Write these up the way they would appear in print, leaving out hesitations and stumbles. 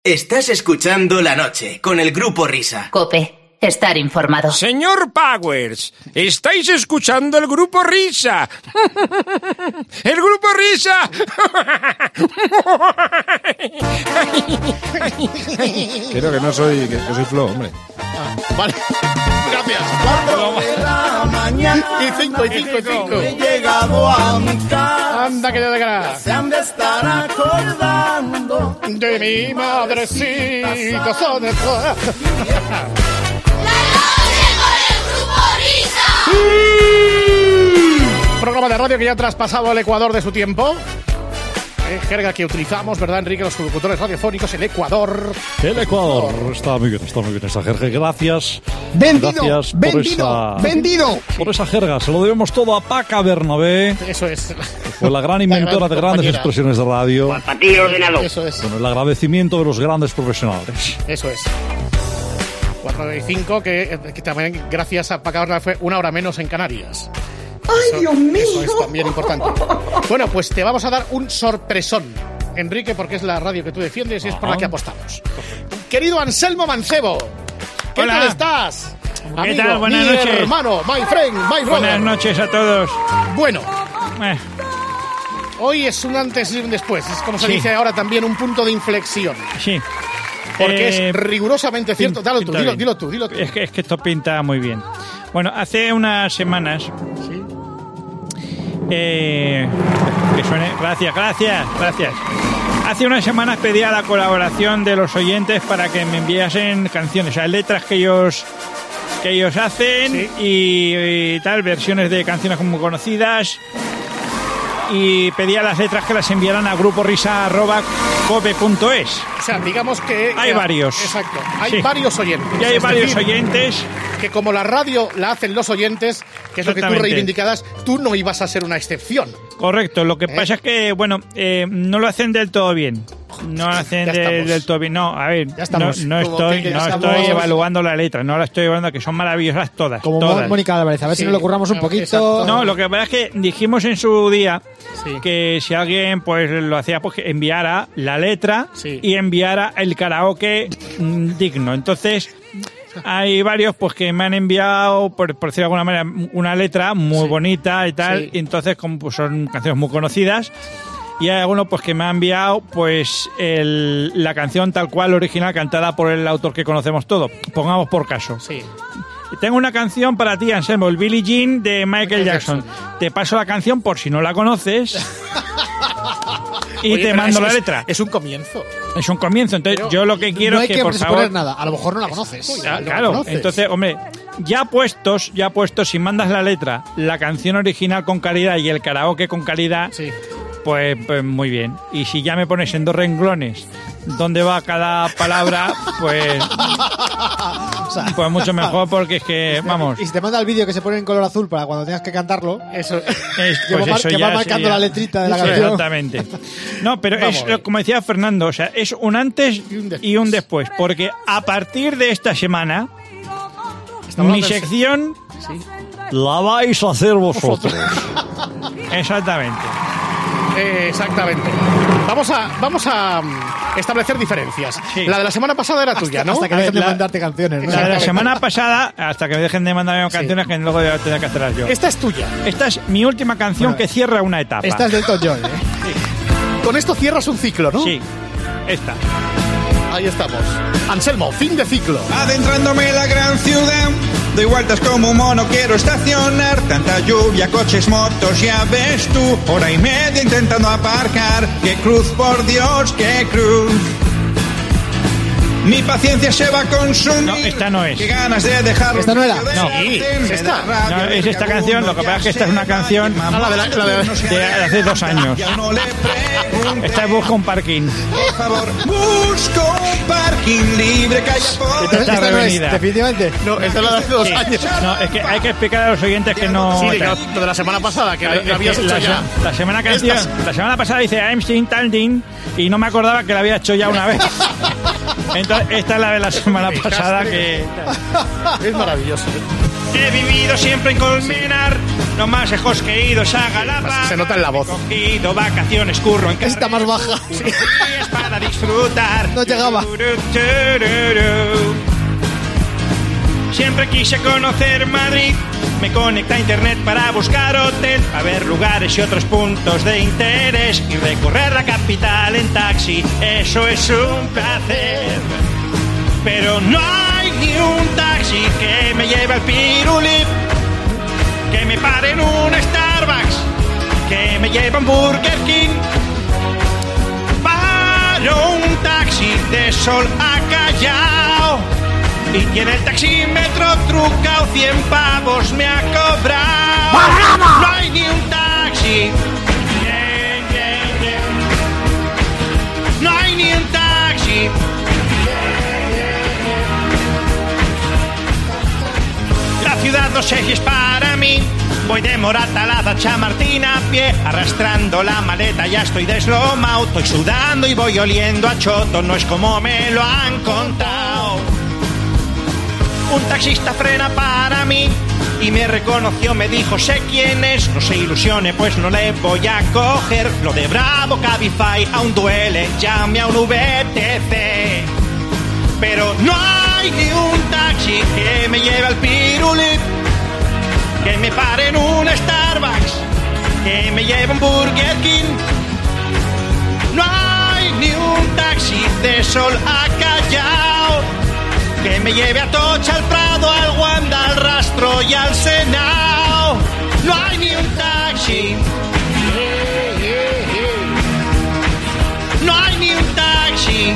Estás escuchando La Noche con el Grupo Risa. COPE. Estar informado. Señor Powers, estáis escuchando el Grupo Risa. ¡El Grupo Risa! Creo que no soy, que soy Flo, hombre. Vale. Gracias. 4 de la mañana y 5. He llegado a mi casa. Anda que te degrada. Se han de estar acordando De mi madrecita son el... Programa de radio que ya ha traspasado el Ecuador de su tiempo. Jerga que utilizamos, ¿verdad, Enrique? Los locutores radiofónicos, el Ecuador. El Ecuador. Está muy bien esa jerga. Gracias. Vendido. Por esa jerga. Se lo debemos todo a Paca Bernabé. Eso es. Fue la gran inventora de grandes expresiones de radio. Al partir el ordenador. Eso es. Con el agradecimiento de los grandes profesionales. Eso es. 4 y 5, que también gracias a Paca Bernabé fue una hora menos en Canarias. ¡Ay, Dios mío! Eso es también importante. Bueno, pues te vamos a dar un sorpresón, Enrique, porque es la radio que tú defiendes y es por la que apostamos. Querido Anselmo Mancebo, ¿qué tal estás? ¿Qué Amigo, tal? Buenas mi noches. hermano, my friend, my brother. Buenas noches a todos. Bueno, hoy es un antes y un después. Es como se dice ahora también un punto de inflexión. Sí. Porque es rigurosamente cierto. Dilo tú. Es que esto pinta muy bien. Bueno, hace unas semanas... Sí. Que suene... Gracias. Hace unas semanas pedí a la colaboración de los oyentes para que me enviasen canciones, o sea, letras que ellos hacen, ¿sí? y tal, versiones de canciones muy conocidas, y pedía las letras que las enviaran a gruporisa@cope.es. O sea, digamos que... Hay varios. Exacto. Hay varios oyentes. Y hay varios oyentes. Que como la radio la hacen los oyentes, que es lo que tú reivindicabas, tú no ibas a ser una excepción. Correcto. Lo que pasa es que, bueno, no lo hacen del todo bien. No lo hacen del todo bien. No, a ver, no estoy evaluando la letra. No la estoy evaluando, que son maravillosas todas. Como todas. Mónica Álvarez, a ver si nos lo curramos un poquito. Exacto. No, lo que pasa es que dijimos en su día que si alguien pues lo hacía, pues que enviara la letra y enviara el karaoke digno. Entonces hay varios pues que me han enviado, por decirlo de alguna manera, una letra muy bonita y tal, y entonces como pues, son canciones muy conocidas. Y hay algunos pues que me han enviado pues la canción tal cual original, cantada por el autor que conocemos todos. Pongamos por caso. Sí. Tengo una canción para ti, Anselmo, el Billie Jean de Michael Jackson. Te paso la canción por si no la conoces y te mando la letra. Es un comienzo. Es un comienzo, entonces pero yo lo que quiero es que por favor... nada, a lo mejor no la conoces. Claro, entonces, hombre, ya puestos, si mandas la letra, la canción original con calidad y el karaoke con calidad... Pues muy bien. Y si ya me pones en 2 renglones dónde va cada palabra, pues mucho mejor, porque es que, vamos... Y si te manda el vídeo que se pone en color azul para cuando tengas que cantarlo, eso que va marcando la letrita de la canción. Exactamente. No, pero es, como decía Fernando, o sea, es un antes y un después, porque a partir de esta semana, mi sección la vais a hacer vosotros. Exactamente. Exactamente. Vamos a establecer diferencias. La de la semana pasada era tuya, ¿no? Hasta que dejen de mandarte canciones, ¿no? La de la semana pasada, hasta que me dejen de mandarme canciones, que luego voy a tener que hacerlas yo. Esta es tuya. Esta es mi última canción que cierra una etapa. Esta es del Elton John, ¿eh? Con esto cierras un ciclo, ¿no? Sí, esta. Ahí estamos. Anselmo, fin de ciclo. Adentrándome en la gran ciudad, doy vueltas como un mono, quiero estacionar. Tanta lluvia, coches, motos, ya ves tú. Hora y media intentando aparcar. ¡Qué cruz, por Dios, qué cruz! Mi paciencia se va a consumir. No, esta no es. Qué ganas de dejarlo. ¿Esta no era? No, ¿es esta? No, es esta canción. Lo que pasa es que esta es una canción de hace 2 años. Esta es Busca un parking. Por favor, busco un parking libre que haya por... Esta no es, definitivamente. No, esta es la de hace 2 años. No, es que hay que explicar a los oyentes que no... Sí, lo de la semana pasada, que la habías hecho ya. La semana pasada dice I'm still standing y no me acordaba que la había hecho ya una vez. Entonces, esta es la de la semana pasada que... Es maravilloso. He vivido siempre en Colmenar, lo más lejos que he ido es a Galapa. Se nota en la voz. He cogido vacaciones, curro en Esta más baja. para para disfrutar. No llegaba. Siempre quise conocer Madrid. Me conecté a internet para buscar hotel, a ver lugares y otros puntos de interés y recorrer la capital en taxi. Eso es un placer. Pero no hay ni un taxi que me lleve al Pirulip, que me pare en un Starbucks, que me lleve a un Burger King. Paro un taxi de Sol a Callao y tiene el taxímetro trucao, 100 pavos me ha cobrado. ¡Programa! No hay ni un taxi. No hay ni un taxi. La ciudad no sé si es para mí. Voy de Moratalaz a Chamartín a pie, arrastrando la maleta, ya estoy deslomado. Estoy sudando y voy oliendo a choto, no es como me lo han contado. Un taxista frena para mí y me reconoció, me dijo, sé quién es. No se ilusione, pues no le voy a coger. Lo de Bravo, Cabify, aún duele, llame a un VTC. Pero no hay ni un taxi que me lleve al Pirulip, que me pare en un Starbucks, que me lleve a un Burger King. No hay ni un taxi de Sol a Callao, que me lleve a Tocha, al Prado, al Wanda, al Rastro y al Senao. No hay ni un taxi. No hay ni un taxi.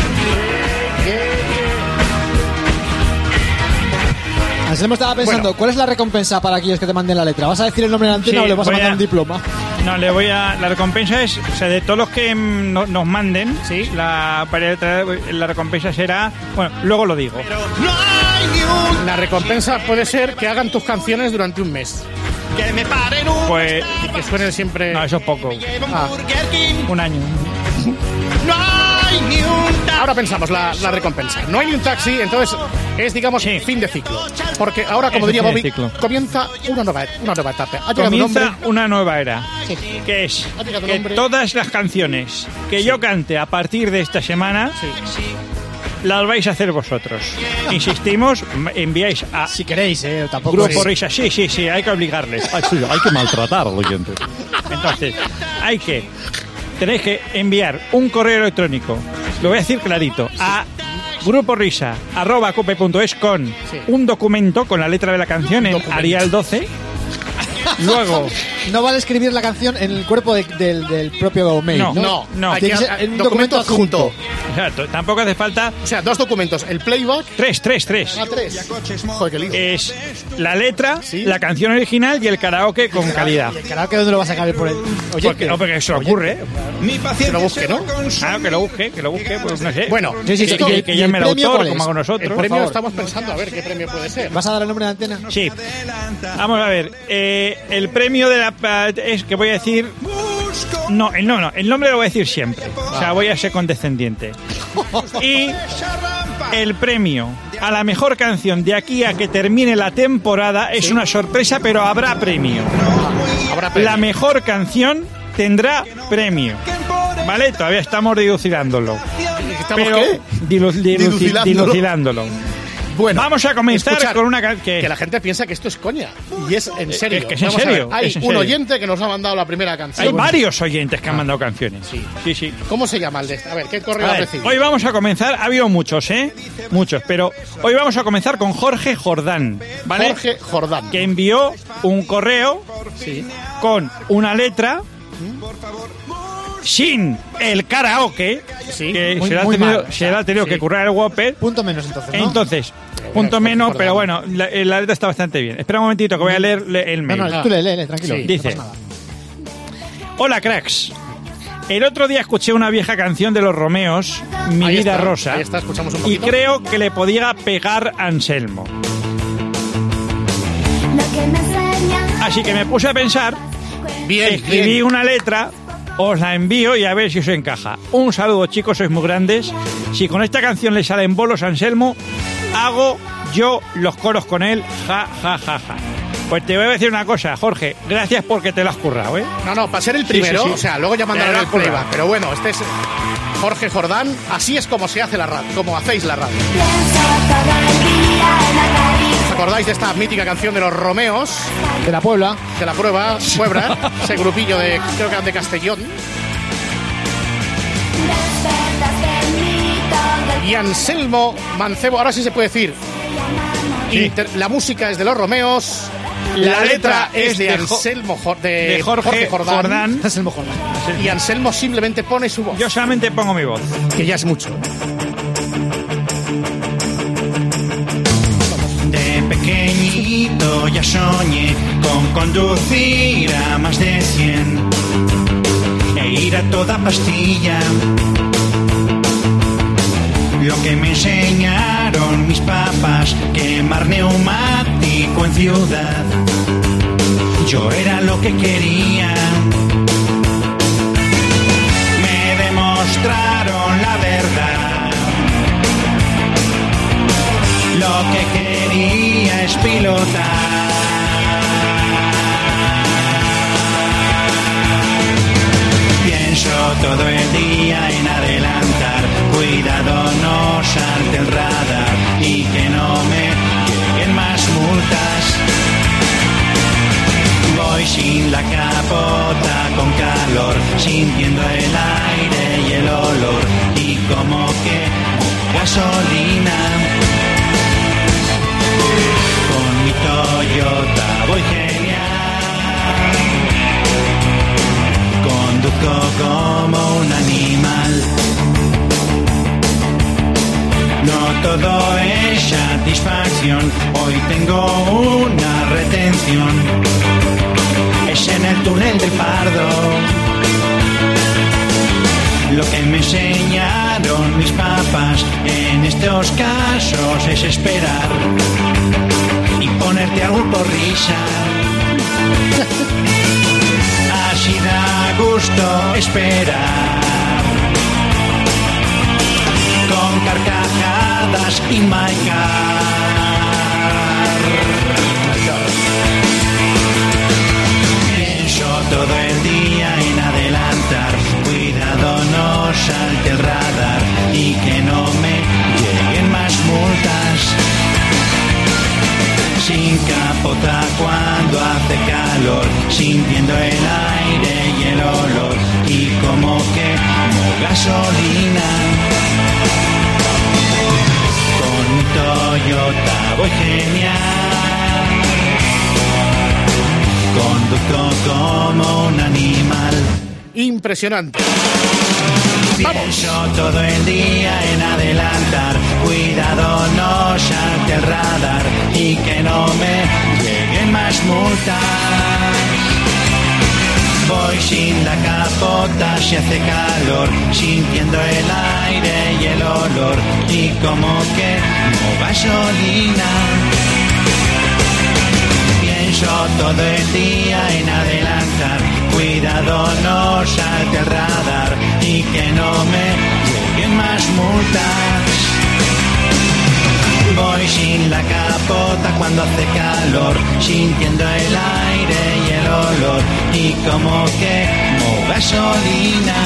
Anselmo estaba pensando, ¿cuál es la recompensa para aquellos que te manden la letra? ¿Vas a decir el nombre en la antena o le vas a mandar un diploma? No, la recompensa es, o sea, de todos los que nos manden, ¿sí? La recompensa será, bueno, luego lo digo. La recompensa puede ser que hagan tus canciones durante un mes. Pues, y que suenen siempre. No, eso es poco. Un año. Ahora pensamos la recompensa. No hay ni un taxi, entonces es, digamos, fin de ciclo. Porque ahora, como diría Bobby, comienza una nueva etapa. Comienza una nueva era. Sí. Que es que todas las canciones que yo cante a partir de esta semana, las vais a hacer vosotros. Insistimos, enviáis a... Si queréis, tampoco... Grupo Risa, sí, hay que obligarles. Hay que maltratar al oyente. Entonces, tenéis que enviar un correo electrónico, lo voy a decir clarito, a gruporisa@cope.es con un documento con la letra de la canción en Arial 12. Luego, no vale escribir la canción en el cuerpo del propio mail. No. Tiene que ser un documento adjunto. Exacto, tampoco hace falta. O sea, 2 documentos. El playback. 3. 3. Joder, qué lío. Es la letra, la canción original y el karaoke con calidad. ¿Y el karaoke dónde lo vas a sacar por el oyente? Porque se lo ocurre. Mi que lo busque, ¿no? Claro, que lo busque, pues no sé. Bueno, que llame el autor, como hago nosotros. El premio estamos pensando a ver qué premio puede ser. ¿Vas a dar el nombre de antena? Sí. Vamos a ver. El premio de la... es que voy a decir... No, el nombre lo voy a decir siempre. O sea, voy a ser condescendiente. Y el premio a la mejor canción de aquí a que termine la temporada es una sorpresa, pero habrá premio. La mejor canción tendrá premio. ¿Vale? Todavía estamos dilucidándolo. Pero dilucidándolo. Bueno, vamos a comenzar con una que la gente piensa que esto es coña y es en serio. Es en serio. Hay un oyente que nos ha mandado la primera canción. Hay varios oyentes que han mandado canciones. Sí. ¿Cómo se llama el de esta? A ver, ¿qué correo ha recibido? Hoy vamos a comenzar, ha habido muchos, pero hoy vamos a comenzar con Jorge Jordán, ¿vale? Jorge Jordán, que envió un correo con una letra sin el karaoke, que se le ha tenido que currar el Whopper. Punto menos, entonces, ¿no? Entonces, punto menos, pero bueno, la letra está bastante bien. Espera un momentito que voy a leer el mail. No, tú lee, tranquilo. Dice: hola, cracks. El otro día escuché una vieja canción de Los Romeos, Mi vida rosa, escuchamos un y creo que le podía pegar a Anselmo. Así que me puse a pensar, escribí una letra, os la envío y a ver si os encaja. Un saludo, chicos, sois muy grandes. Si con esta canción le salen bolos a Anselmo, hago yo los coros con él, ja. Pues te voy a decir una cosa, Jorge, gracias porque te lo has currado, ¿eh? No, para ser el primero, o sea, luego ya mandarán el playback, pero bueno, este es... Jorge Jordán. Así es como se hace la radio, como hacéis la radio. ¿Os acordáis de esta mítica canción de los Romeos? De la Puebla. De la Puebla, ese grupillo de, creo que eran de Castellón. Y Anselmo Mancebo, ahora sí se puede decir. Sí. La música es de los Romeos. La letra es de Anselmo de Jorge Jordán. Anselmo Jordán. Y Anselmo simplemente pone su voz. Yo solamente pongo mi voz. Que ya es mucho. De pequeñito ya soñé con conducir a más de 100 e ir a toda pastilla. Lo que me enseñaron mis papás, quemar neumático en ciudad. Yo era lo que quería. Me demostraron la verdad. Lo que quería es pilotar. Pienso todo el día en adelantar. Cuidado, no salte el radar y que no me lleguen más multas. Voy sin la capota, con calor, sintiendo el aire y el olor y como que gasolina. Con mi Toyota voy genial. Conduzco como un animal. No todo es satisfacción, hoy tengo una retención. Es en el túnel del Pardo. Lo que me enseñaron mis papás en estos casos es esperar y ponerte algo por risa. Así da gusto esperar. Con carcajadas y my car. Pienso todo el día en adelantar. Cuidado, no salte el radar y que no me lleguen más multas. Sin capota cuando hace calor, sintiendo el aire y el olor y como quemo gasolina. Con mi Toyota voy genial. Conduzco como un animal. Impresionante. Pienso todo el día en adelantar. Cuidado, no salte el radar y que no me lleguen más multas. Voy sin la capota si hace calor, sintiendo el aire y el olor y como quemo gasolina. Pienso todo el día en adelantar. Cuidado, no salte el radar y que no me lleguen más multas. Voy sin la capota cuando hace calor, sintiendo el aire y el olor y como quemo gasolina.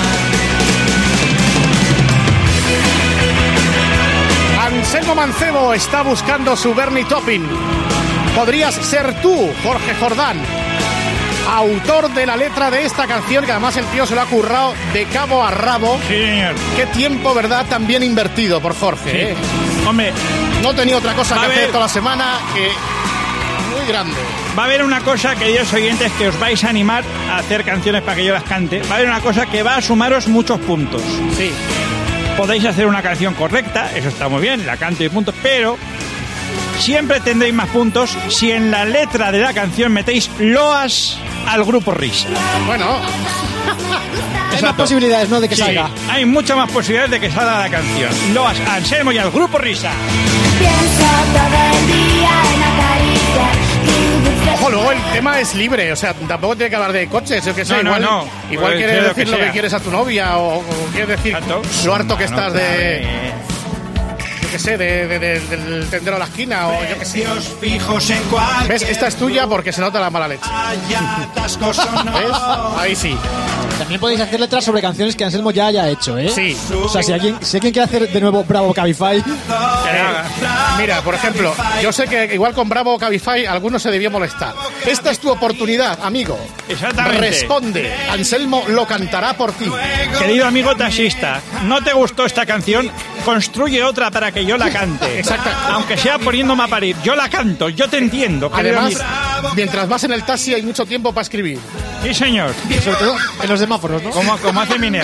Anselmo Mancebo está buscando su Bernie Topping. Podrías ser tú, Jorge Jordán, autor de la letra de esta canción, que además el tío se lo ha currado de cabo a rabo. Sí, señor. Qué tiempo, ¿verdad? Tan bien invertido por Jorge. Sí. ¿Eh? Hombre, no tenía otra cosa que hacer toda la semana que... Muy grande. Va a haber una cosa, queridos oyentes, que os vais a animar a hacer canciones para que yo las cante. Va a haber una cosa que va a sumaros muchos puntos. Sí. Podéis hacer una canción correcta, eso está muy bien, la canto y puntos, pero siempre tendréis más puntos si en la letra de la canción metéis loas al grupo Risa. Bueno, hay más posibilidades, ¿no?, de que salga. Hay muchas más posibilidades de que salga la canción. Loas a Anselmo y al grupo Risa. Pienso todo el día en acariciar. Ojo, luego el tema es libre, o sea, tampoco tiene que hablar de coches, yo que sé, No, igual pues quieres decir lo que sea. quieres a tu novia o quieres decir lo harto que estás de... Yo que sé, del tendero a la esquina o yo que sé. Fijos en cualquier... ¿Ves? Esta es tuya porque se nota la mala leche. ¿Ves? Ahí sí. También podéis hacer letras sobre canciones que Anselmo ya haya hecho, ¿eh? Sí. O sea, si alguien quiere hacer de nuevo Bravo Cabify... Mira, por ejemplo, yo sé que igual con Bravo Cabify alguno se debió molestar. Esta es tu oportunidad, amigo. Exactamente. Responde. Anselmo lo cantará por ti. Querido amigo taxista, ¿no te gustó esta canción? Construye otra para que yo la cante. Exacto. Aunque sea poniéndome a parir. Yo la canto, yo te entiendo. Además, mientras vas en el taxi hay mucho tiempo para escribir. Sí, señor. Y sobre todo en los semáforos, ¿no? Como hace Miner.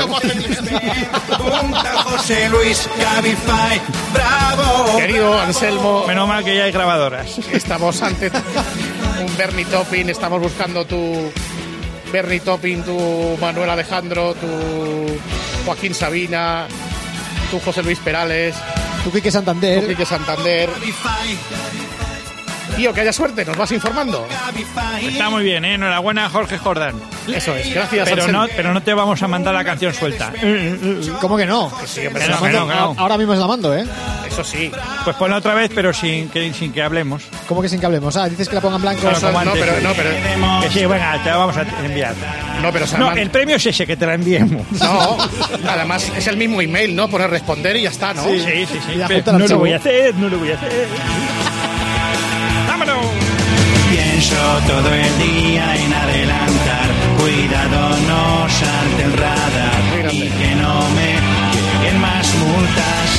José Luis Cabify, bravo. Querido Anselmo, Menos mal que ya hay grabadoras. estamos ante un Bernie Topping, estamos buscando tu Bernie Topping, tu Manuel Alejandro, tu Joaquín Sabina, tu José Luis Perales, Tu Quique Santander. tu Quique Santander. Tío, que haya suerte, nos vas informando. Está muy bien, ¿eh? Enhorabuena, Jorge Jordán. Eso es, gracias. Pero no te vamos a mandar la canción suelta. ¿Cómo que no? Que sí, hombre, Se la Que no, mando- que no. Ahora mismo se la mando, ¿eh? eso sí. Pues ponla otra vez, pero sin que hablemos. ¿Cómo que sin que hablemos? Ah, dices que la ponga en blanco. Claro, Eso, como no, antes. pero Que sí, venga, te la vamos a enviar. no, pero No, el premio es ese, que te la enviemos. no, además es el mismo email, ¿no? Poner responder y ya está, ¿no? Sí. Y la Pero junta la no lo archivo. voy a hacer, no lo voy a hacer. ¡Vámonos! Pienso todo el día en adelantar. Cuidado, no salte el radar y que no me lleguen más multas.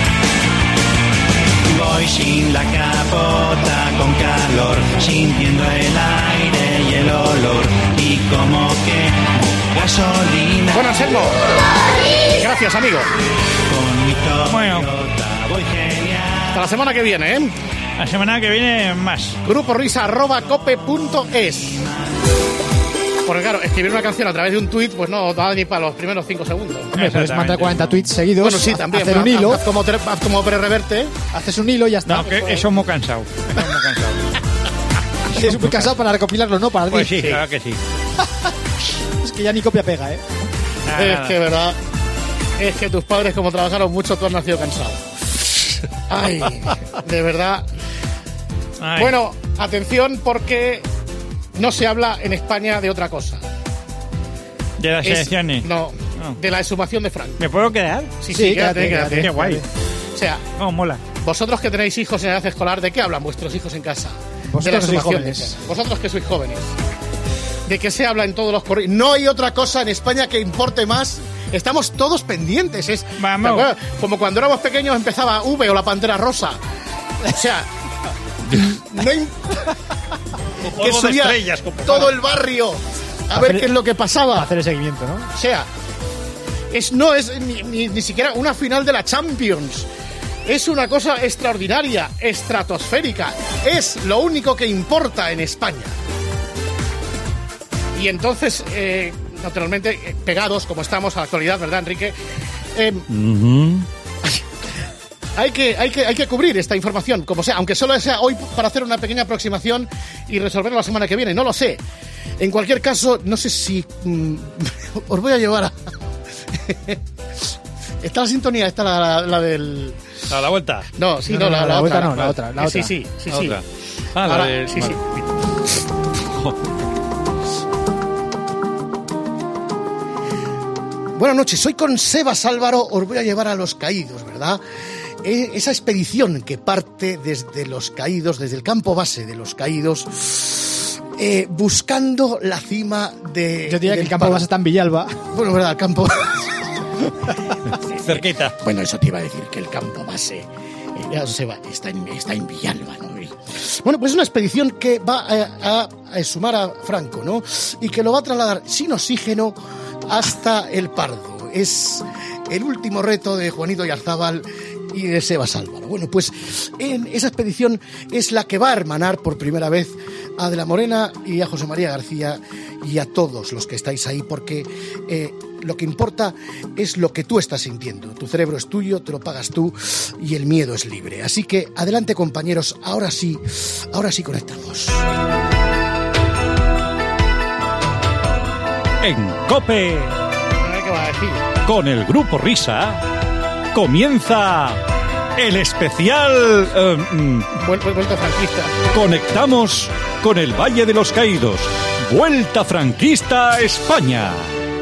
Voy sin la capota, con calor, sintiendo el aire y el olor. Y como que gasolina. Bueno, Anselmo. Gracias, amigo. Con mi Toyota Bueno. voy genial. Hasta la semana que viene, ¿eh? La semana que viene más. gruporrisa@cope.es. Porque claro, escribir una canción a través de un tuit, pues no da ni para los primeros 5 segundos. Hombre, puedes mandar 40 tweets seguidos. Bueno, sí, también. Hacer un hilo. Haz como pre-reverte. Haces un hilo y ya está. No, que eso es muy cansado. Eso es muy cansado. Es muy cansado para recopilarlo, ¿no? Para Pues decir. sí, claro que sí. Es que ya ni copia pega, ¿eh? Nada, Es nada. que, verdad, es que tus padres, como trabajaron mucho, tú has nacido cansado. Ay, de verdad. Ay. Bueno, atención, porque no se habla en España de otra cosa. De las elecciones. No, de la exhumación de Franco. ¿Me puedo quedar? Sí, Sí, quédate. Qué guay. O sea, Oh, mola. vosotros que tenéis hijos en edad escolar, ¿de qué hablan vuestros hijos en casa? Vosotros de la que sois exhumación jóvenes. de Franco. Vosotros que sois jóvenes. ¿De qué se habla en todos los correos? No hay otra cosa en España que importe más. Estamos todos pendientes. Vamos. ¿te acuerdas? Como cuando éramos pequeños empezaba V o la Pantera Rosa. O sea, no hay- que Polvo de subía estrellas, compadre. todo el barrio a ver qué es lo que pasaba. Hacer el seguimiento, ¿no? O sea, no es ni siquiera una final de la Champions. Es una cosa extraordinaria, estratosférica. Es lo único que importa en España. Y entonces, naturalmente, pegados como estamos a la actualidad, ¿verdad, Enrique? Hay que cubrir esta información, como sea, aunque solo sea hoy para hacer una pequeña aproximación y resolverlo la semana que viene, no lo sé. En cualquier caso, no sé si os voy a llevar a... ¿Está la sintonía? ¿Está la del...? A la vuelta. No, sí, No, la la vuelta otra. no, la otra, la Sí, otra. sí. La otra. Ah, la Ahora, de... sí, sí. Buenas noches, soy con Sebas Álvaro, os voy a llevar a Los Caídos, ¿verdad? Esa expedición que parte desde Los Caídos, desde el campo base de Los Caídos, buscando la cima de... Yo diría que del el campo Pardo. base está en Villalba. Bueno, ¿verdad? El campo... Cerquita. Bueno, eso te iba a decir, que el campo base está en Villalba, ¿no? Bueno, pues es una expedición que va a exhumar a Franco, ¿no? Y que lo va a trasladar sin oxígeno hasta el Pardo. Es el último reto de Juanito Yarzábal y de Sebas Álvaro. Bueno, pues en esa expedición es la que va a hermanar por primera vez a De la Morena y a José María García y a todos los que estáis ahí, porque lo que importa es lo que tú estás sintiendo. Tu cerebro es tuyo, te lo pagas tú y el miedo es libre. Así que adelante, compañeros, ahora sí conectamos. En COPE, ¿Qué va a decir? con el Grupo Risa, comienza el especial... Vuelta franquista. Conectamos con el Valle de los Caídos. Vuelta franquista a España.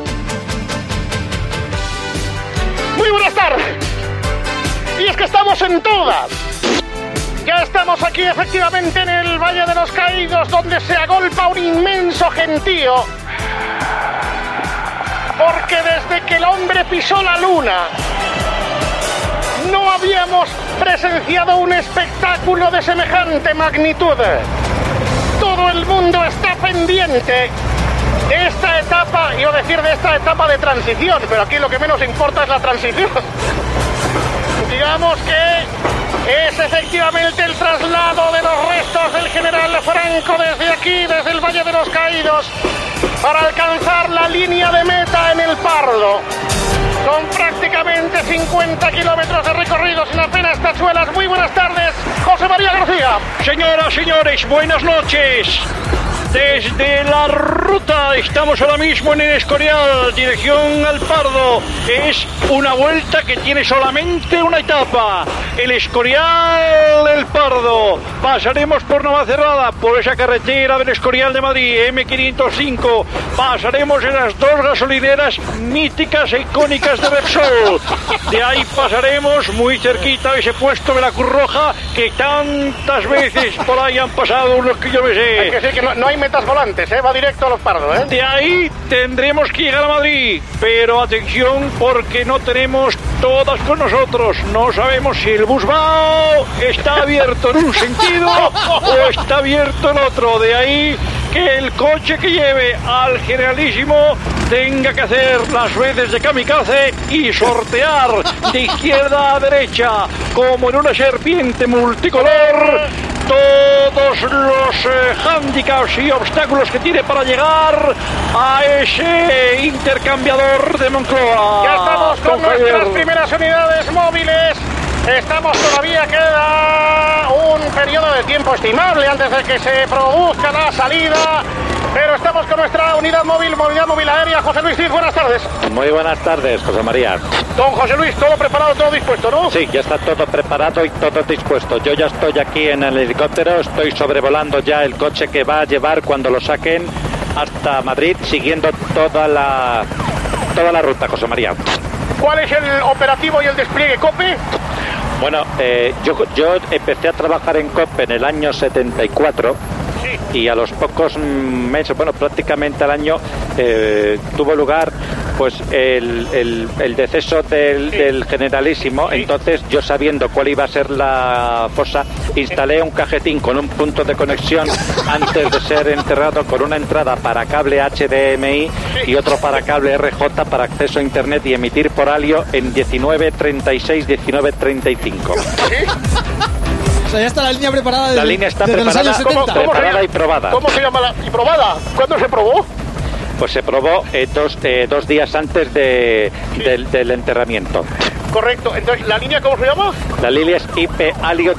Muy buenas tardes. Y es que estamos en todas. Ya estamos aquí efectivamente en el Valle de los Caídos, donde se agolpa un inmenso gentío. Porque desde que el hombre pisó la luna, no habíamos presenciado un espectáculo de semejante magnitud. Todo el mundo está pendiente de esta etapa, iba a decir de esta etapa de transición, pero aquí lo que menos importa es la transición. Digamos que es efectivamente el traslado de los restos del general Franco desde aquí, desde el Valle de los Caídos, para alcanzar la línea de meta en el Pardo. Son prácticamente 50 kilómetros de recorrido sin apenas tachuelas. Muy buenas tardes, José María García. Señoras, señores, buenas noches. Desde la ruta estamos ahora mismo en el Escorial, dirección al Pardo. Es una vuelta que tiene solamente una etapa, el Escorial del Pardo. Pasaremos por Navacerrada, por esa carretera del Escorial de Madrid, M505. Pasaremos en las dos gasolineras míticas e icónicas de Repsol. De ahí pasaremos muy cerquita ese puesto de la Cruz Roja que tantas veces por ahí han pasado unos que yo me sé. Hay que decir que no hay metas volantes, va directo a los Pardos, De ahí tendremos que llegar a Madrid, pero atención porque no tenemos todas con nosotros. No sabemos si el Busbao está abierto en un sentido o está abierto en otro. De ahí que el coche que lleve al generalísimo tenga que hacer las veces de kamikaze y sortear de izquierda a derecha como en una serpiente multicolor todos los hándicaps y obstáculos que tiene para llegar a ese intercambiador de Moncloa. Ya estamos con nuestras primeras unidades móviles. Todavía queda un periodo de tiempo estimable antes de que se produzca la salida. Pero estamos con nuestra unidad móvil aérea. José Luis Cid, buenas tardes. Muy buenas tardes, José María. Don José Luis, todo preparado, todo dispuesto, ¿no? Sí, ya está todo preparado y todo dispuesto. Yo ya estoy aquí en el helicóptero, estoy sobrevolando ya el coche que va a llevar cuando lo saquen hasta Madrid, siguiendo toda la ruta, José María. ¿Cuál es el operativo y el despliegue COPE? Bueno, yo empecé a trabajar en COPE en el año 74. Y a los pocos meses, bueno, prácticamente al año, tuvo lugar pues el deceso del generalísimo. Entonces, yo sabiendo cuál iba a ser la fosa, instalé un cajetín con un punto de conexión antes de ser enterrado, con una entrada para cable HDMI y otro para cable RJ para acceso a internet y emitir por alio en 1936, 1935. O sea, ya está la línea preparada. La línea está preparada, preparada y probada. ¿Cómo se llama y probada? ¿Cuándo se probó? Pues se probó 2 días antes del enterramiento. Correcto. Entonces, ¿la línea cómo se llama? La línea es IP Alio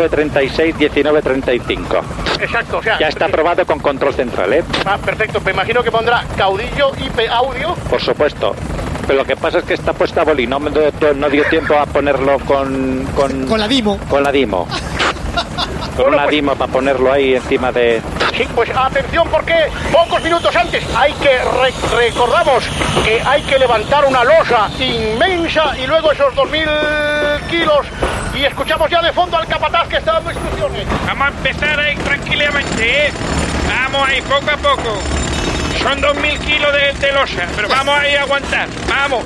1936-1935. Exacto, o sea... Ya está aprobado con control central, perfecto. Me imagino que pondrá caudillo IP audio. Por supuesto. Pero lo que pasa es que está puesta a boli, no dio tiempo a ponerlo con la Dimo. Con la Dimo. Con una Dimo para ponerlo ahí encima de... Sí, pues atención porque pocos minutos antes recordamos que hay que levantar una losa inmensa y luego esos 2.000 kilos y escuchamos ya de fondo al capataz que está dando instrucciones. Vamos a empezar ahí tranquilamente, Vamos ahí poco a poco. Son 2.000 kilos de losa, pero vamos ahí a aguantar. Vamos.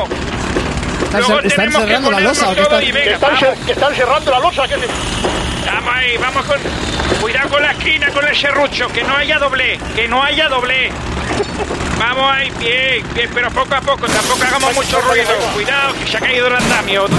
Están cerrando la losa. Están cerrando la losa. Vamos ahí, vamos con... Cuidado con la esquina, con el serrucho, que no haya doble. Vamos ahí, bien, pero poco a poco, tampoco hagamos mucho ruido. Cuidado, que se ha caído el andamio. Un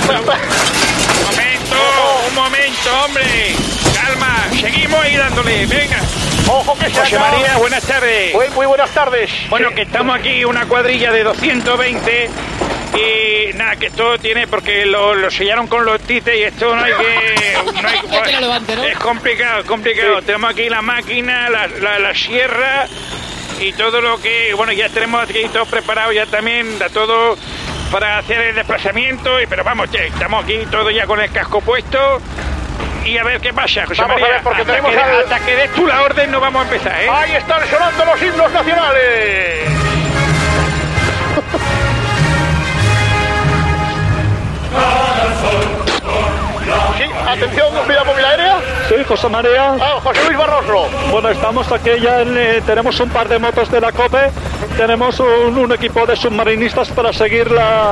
momento, hombre. Calma, seguimos ahí dándole, venga. Ojo que se José María, buenas tardes. Muy buenas tardes. Bueno, que estamos aquí una cuadrilla de 220 y nada, que esto tiene, porque lo sellaron con los tites y esto no hay que lo levante, ¿no? Es complicado. Sí. Tenemos aquí la máquina, la sierra y todo lo que, bueno, ya tenemos aquí todo preparado ya también, da todo para hacer el desplazamiento, pero vamos, estamos aquí todos ya con el casco puesto. Y a ver qué pasa, José vamos María. A ver, porque hasta que des tú la orden no vamos a empezar, ¿eh? Ahí están sonando los himnos nacionales. Sí, atención, unidad móvil aérea. Sí, José María. José Luis Barroso. Bueno, estamos aquí ya, tenemos un par de motos de la COPE, tenemos un equipo de submarinistas para seguir la...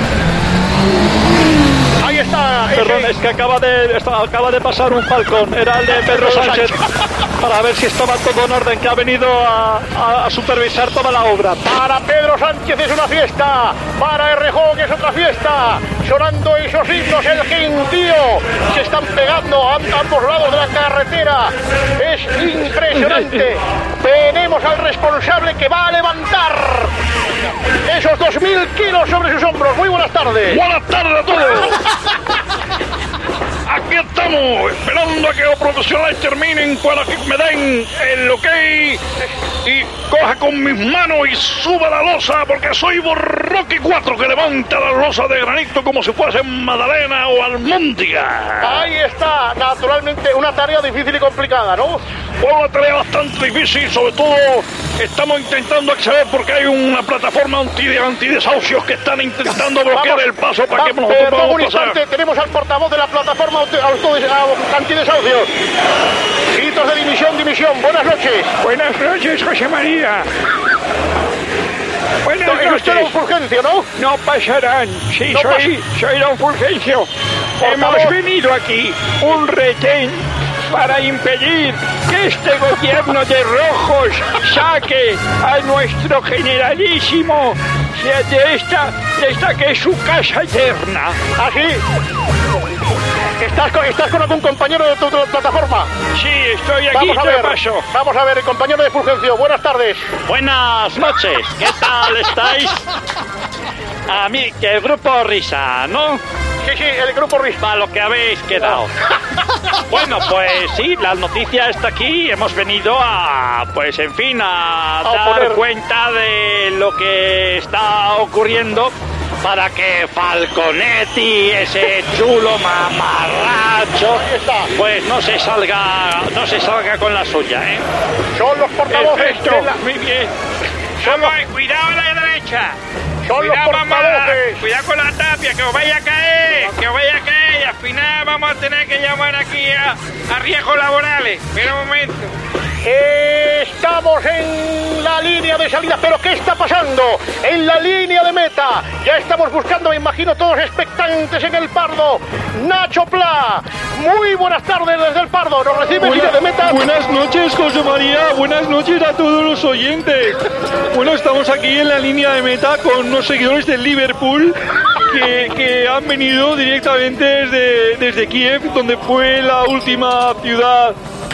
Ahí está. Perdón, es que acaba de pasar un Falcon, era el de Pedro Sánchez, para ver si estaba todo en orden, que ha venido a supervisar toda la obra. Para Pedro Sánchez es una fiesta, para Errejón es otra fiesta, sonando esos himnos, el gentío se están pegando a ambos lados de la carretera, es impresionante. Tenemos al responsable que va a levantar esos 2.000 kilos sobre sus hombros. Muy buenas tardes. Buenas tardes a todos. Aquí estamos, esperando a que los profesionales terminen para que me den el ok y coja con mis manos y suba la losa, porque soy Rocky 4 que levanta la losa de granito como si fuese Magdalena o Almóndiga. Ahí está, naturalmente una tarea difícil y complicada, ¿no? Fue una tarea bastante difícil, sobre todo estamos intentando acceder porque hay una plataforma antidesahucios que están intentando bloquear el paso para que nosotros podamos pasar. Tenemos al portavoz de la plataforma antidesahucios. Gritos de dimisión. Buenas noches. Buenas noches, José María. Buenas noches. ¿Es usted don Fulgencio, no? No pasarán. Sí, no soy don Fulgencio. Hemos venido aquí, un retén, para impedir que este gobierno de rojos saque a nuestro generalísimo de esta que es su casa eterna. ¿Ah, sí? ¿Estás con algún compañero de tu plataforma? Sí, estoy aquí, paso. Vamos a ver, el compañero de Fulgencio. Buenas tardes. Buenas noches. ¿Qué tal estáis? A mí, que el grupo Risa, ¿no? Sí, el grupo Risa. Para lo que habéis quedado. Bueno, pues sí, la noticia está aquí. Hemos venido a dar cuenta de lo que está ocurriendo para que Falconetti, ese chulo mamarracho, pues no se salga con la suya, ¿eh? Son los portavoces. Muy bien. Cuidado a la derecha. Son los portavoces. Cuidado con la tapia, que os vaya a caer. Y al final vamos a tener que llamar aquí a riesgos laborales. Espera un momento. Estamos en la línea de salida, pero ¿qué está pasando? En la línea de meta, ya estamos buscando, me imagino, todos expectantes en el Pardo. Nacho Pla, muy buenas tardes desde el Pardo, nos recibe en línea de meta. Buenas noches, José María, buenas noches a todos los oyentes. Bueno, estamos aquí en la línea de meta con unos seguidores del Liverpool que han venido directamente desde Kiev, donde fue la última ciudad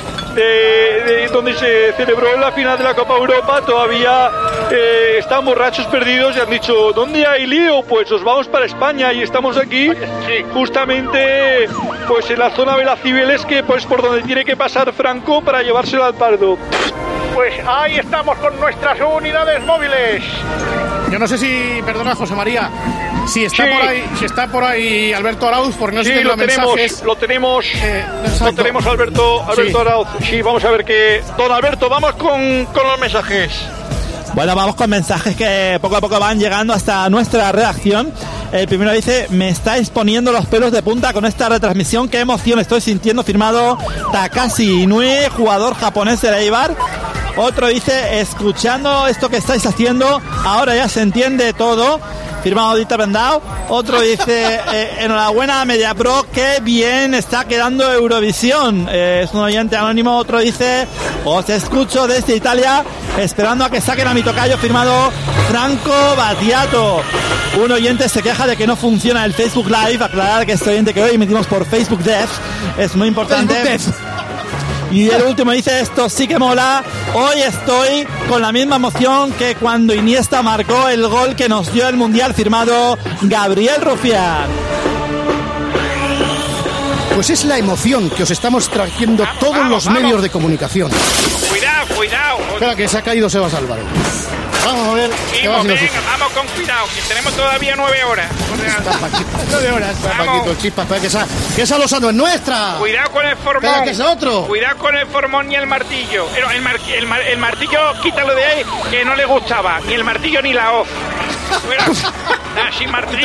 donde se celebró la final de la Copa Europa. Todavía están borrachos perdidos y han dicho, ¿dónde hay lío? Pues nos vamos para España, y estamos aquí justamente pues en la zona de las Cibeles, que pues por donde tiene que pasar Franco para llevárselo al Pardo. Pues ahí estamos con nuestras unidades móviles. Yo no sé si, perdona, José María, si está por ahí Alberto Arauz, porque no sé si los mensajes. Lo tenemos Alberto Arauz. Sí, vamos a ver que... Don Alberto, vamos con los mensajes. Bueno, vamos con mensajes que poco a poco van llegando hasta nuestra redacción. El primero dice, me estáis poniendo los pelos de punta con esta retransmisión, qué emoción estoy sintiendo, firmado Takashi Inoue, jugador japonés de Eibar. Otro dice, escuchando esto que estáis haciendo, ahora ya se entiende todo, firmado Dieter Brandao. Otro dice, enhorabuena MediaPro, qué bien está quedando Eurovisión. Es un oyente anónimo. Otro dice, os escucho desde Italia, esperando a que saquen a mi tocayo, firmado Franco Battiato. Un oyente se queja de que no funciona el Facebook Live. Aclarar que este oyente que hoy emitimos por Facebook Dev es muy importante. Y el último dice, esto sí que mola, hoy estoy con la misma emoción que cuando Iniesta marcó el gol que nos dio el Mundial, firmado Gabriel Rufián. Pues es la emoción que os estamos trayendo todos los medios de comunicación. Cuidado. Espera, que se ha caído Sebas Álvaro. Vamos a ver. Vamos, venga, vamos con cuidado, que tenemos todavía 9 horas. 9 horas. Paquito, chispa, que esa losa no es nuestra. Cuidado con el formón. Espera, que es otro. Cuidado con el formón y el martillo. El martillo, quítalo de ahí, que no le gustaba. Ni el martillo ni la hoz. Sin martillo.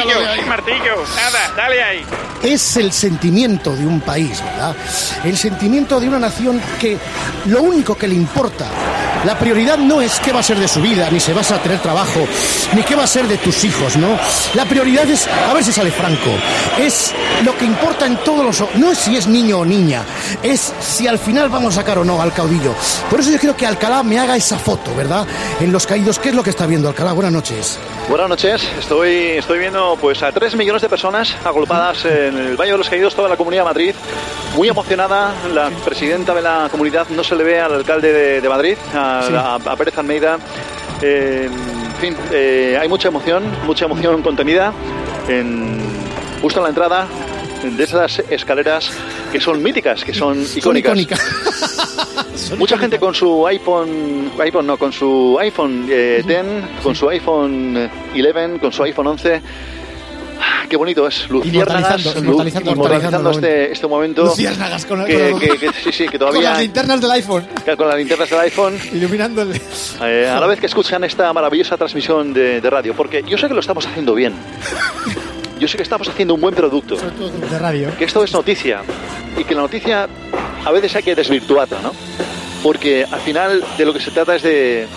Nada, dale ahí. Es el sentimiento de un país, ¿verdad? El sentimiento de una nación que lo único que le importa, la prioridad no es qué va a ser de su vida, ni si vas a tener trabajo, ni qué va a ser de tus hijos, ¿no? La prioridad es, a ver si sale franco, es lo que importa en todos los... No es si es niño o niña, es si al final vamos a sacar o no al caudillo. Por eso yo quiero que Alcalá me haga esa foto, ¿verdad? En Los Caídos, ¿qué es lo que está viendo Alcalá? Buenas noches. Buenas noches, estoy viendo pues a 3 millones de personas agrupadas en el Valle de los Caídos, toda la Comunidad de Madrid, muy emocionada. La presidenta de la comunidad no se le ve al alcalde de Madrid, a Pérez Almeida. En fin, hay mucha emoción contenida justo en la entrada de esas escaleras que son míticas, que son icónicas. Mucha gente con su con su iPhone 10, con su iPhone 11, con su iPhone 11. Qué bonito es, luciérnagas inmortalizando este momento. Luciérnagas que todavía con las linternas del iPhone. Con las linternas del iPhone. Iluminándole. A la vez que escuchan esta maravillosa transmisión de radio, porque yo sé que lo estamos haciendo bien. Yo sé que estamos haciendo un buen producto. De radio. Que esto es noticia. Y que la noticia a veces hay que desvirtuarla, ¿no? Porque al final de lo que se trata es de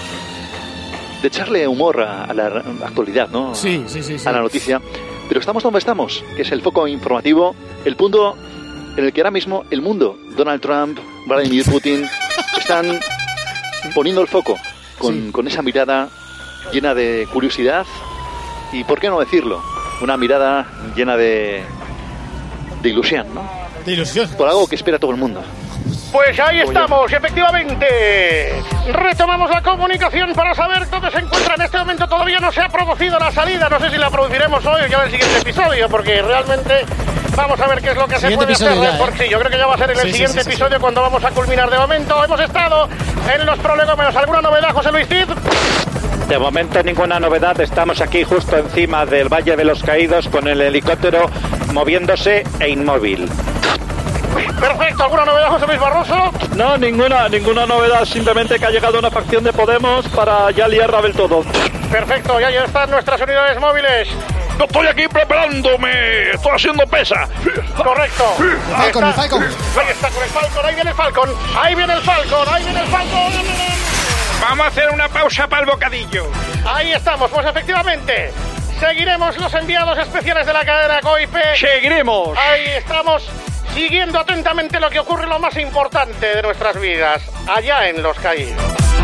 echarle humor a la actualidad, ¿no? Sí. A la noticia. Pero estamos donde estamos, que es el foco informativo, el punto en el que ahora mismo el mundo, Donald Trump, Vladimir Putin, están poniendo el foco con esa mirada llena de curiosidad y, ¿por qué no decirlo? Una mirada llena de ilusión, ¿no? De ilusión. Por algo que espera todo el mundo. Pues ahí estamos, efectivamente. Retomamos la comunicación para saber dónde se encuentra. En este momento todavía no se ha producido la salida. No sé si la produciremos hoy o ya en el siguiente episodio, porque realmente vamos a ver qué es lo que se puede hacer. Porque yo creo que ya va a ser en el siguiente episodio cuando vamos a culminar. De momento hemos estado en los prolegómenos. ¿Alguna novedad, José Luis Cid? De momento ninguna novedad, estamos aquí justo encima del Valle de los Caídos con el helicóptero moviéndose e inmóvil. Perfecto, ¿alguna novedad, José Luis Barroso? No, ninguna novedad, simplemente que ha llegado una facción de Podemos para ya liarla del todo. Perfecto, ya están nuestras unidades móviles. Yo estoy aquí preparándome, estoy haciendo pesa. Correcto. Falcon. Ahí está con el Falcon, ahí viene el Falcon. Vamos a hacer una pausa para el bocadillo. Ahí estamos, pues efectivamente. Seguiremos los enviados especiales de la cadena COIPE. Seguiremos. Ahí estamos, siguiendo atentamente lo que ocurre, lo más importante de nuestras vidas, allá en Los Caídos.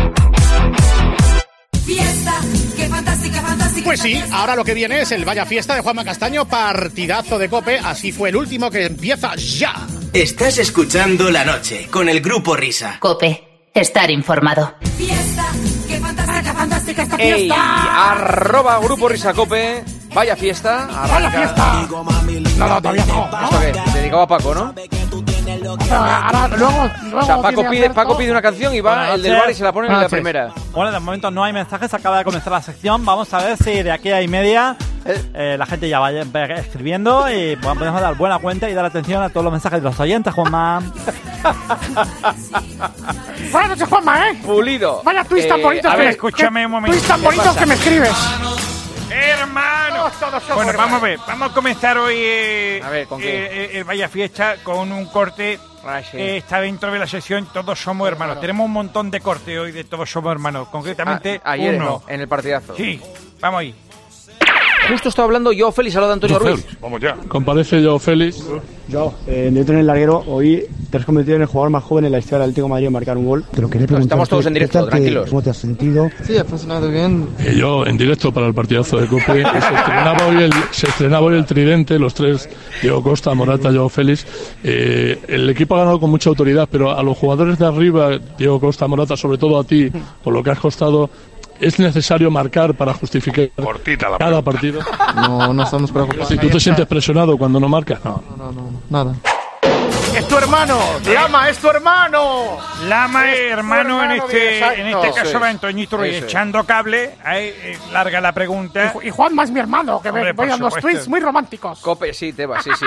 Fiesta, qué fantástica. Pues sí, ahora lo que viene es el Vaya Fiesta de Juanma Castaño, partidazo de COPE, así fue el último que empieza ya. Estás escuchando La Noche con el Grupo Risa. COPE, estar informado. Fiesta, qué fantástica esta ¡Ey! fiesta. @ Grupo Risa Cope. Vaya fiesta. ¡Vaya fiesta! No, todavía no. ¿Esto qué? Dedicado a Paco, ¿no? Ahora, luego O sea, Paco pide una canción y va el del bar y se la pone en la primera. Bueno, de momento no hay mensajes, acaba de comenzar la sección. Vamos a ver si de aquí a y media la gente ya vaya escribiendo y podemos dar buena cuenta y dar atención a todos los mensajes de los oyentes, Juanma. Buenas noches, Juanma, Pulido. Vaya twist tan bonito. A ver, escúchame un momento. Twist tan bonito que me escribes. Hermano. Bueno, vamos a ver. Vamos a comenzar hoy a ver, ¿con qué? el Vaya Fiesta con un corte. Está dentro de la sección Todos Somos Hermanos. Claro. Tenemos un montón de cortes hoy de Todos Somos Hermanos. Concretamente ayer uno. En el partidazo. Sí, vamos ahí. Justo estaba hablando Joao Félix, al lado de Antonio Ruiz. Vamos ya. Comparece Joao Félix. Dentro en el larguero, hoy te has convertido en el jugador más joven en la historia del Atlético de Madrid en marcar un gol. Te lo quería preguntar. Estamos todos en directo, tranquilos. ¿Cómo te has sentido? Sí, ha funcionado bien. Yo en directo para el partidazo de COPE. Se estrenaba hoy el tridente, los tres, Diego Costa, Morata, Joao Félix. El equipo ha ganado con mucha autoridad, pero a los jugadores de arriba, Diego Costa, Morata, sobre todo a ti, por lo que has costado, ¿es necesario marcar para justificar cada partido? No estamos preocupados. Si tú te sientes presionado cuando no marcas, no. Nada. Es tu hermano. Lama, es tu hermano. Lama es hermano en este caso va Antoñito Ruiz, Eso es. echando cable. Ahí larga la pregunta. Y Juanma es mi hermano, que Hombre, me voy a por los supuesto. tweets muy románticos. Cope, sí, Tebas, sí.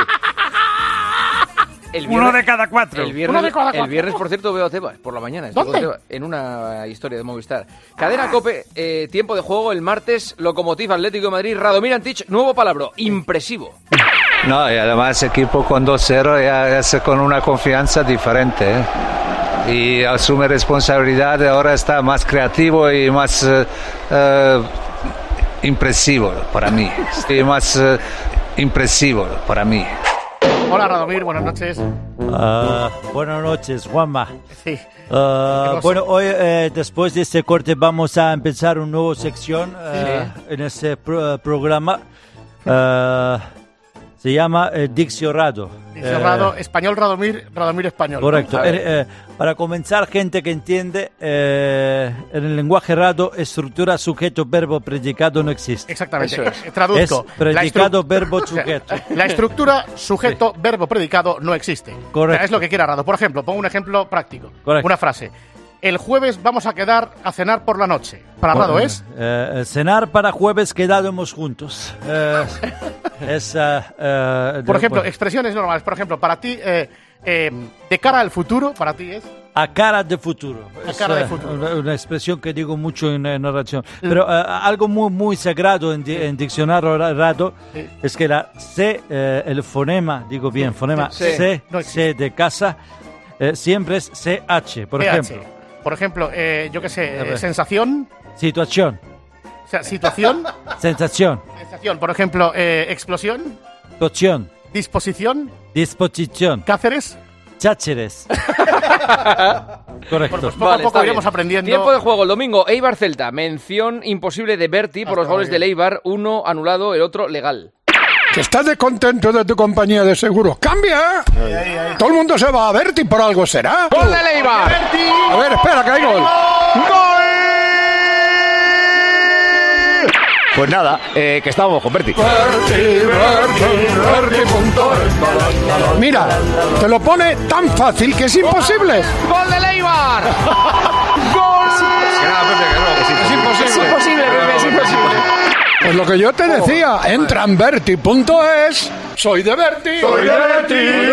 Uno de cada cuatro. El viernes, por cierto, veo a Tebas por la mañana. Estoy ¿Dónde? con Tebas, en una historia de Movistar. Cadena Cope, tiempo de juego el martes, Lokomotiv Atlético de Madrid, Radomir Antich, nuevo palabra, impresivo. No, y además equipo con 2-0 ya es con una confianza diferente, ¿eh? Y asume responsabilidad, ahora está más creativo y más impresivo para mí. Sí, más impresivo para mí. Hola, Radomir, buenas noches. Buenas noches, Juanma. Sí. Bueno, hoy después de este corte vamos a empezar una nueva sección en este programa. Se llama Dicciorado. Dicciorado, español Radomir, Radomir español. Correcto. Para comenzar, gente que entiende, en el lenguaje rado, estructura, sujeto, verbo, predicado no existe. Exactamente. Eso es. Traduzco. Es predicado, verbo, sujeto. La estructura, sujeto, verbo, predicado no existe. Correcto. O sea, es lo que quiera Rado. Por ejemplo, pongo un ejemplo práctico. Correcto. Una frase. El jueves vamos a quedar a cenar por la noche. Para Rado es... Cenar para jueves quedábamos juntos. Por ejemplo, expresiones normales. Por ejemplo, para ti, de cara al futuro, para ti es... A cara de futuro. A cara de futuro. Una expresión que digo mucho en narración. Pero algo muy sagrado en diccionario raro es que la C, el fonema, digo bien, fonema C, C de casa, siempre es CH, por ejemplo. Por ejemplo, yo qué sé, sensación. Situación. O sea, situación. Sensación. Sensación. Por ejemplo, explosión. Explosión. Disposición. Disposición. Cáceres. Chácheres. Correcto. Pues poco a poco iremos aprendiendo. Tiempo de juego el domingo, Eibar Celta. Mención imposible de Berti por los goles del Eibar. Uno anulado, el otro legal. Que estás descontento de tu compañía de seguros. ¡Cambia! Todo el mundo se va a Berti, por algo será. ¡Gol de Eibar! A ver, espera, que hay gol. Pues nada, que estábamos con Berti. Mira, te lo pone tan fácil que es imposible. ¡Gol de Eibar! ¡Gol! Es imposible, Pepe, es imposible. Pues lo que yo te decía, entra en Berti.es. Soy de Berti. Soy de Berti.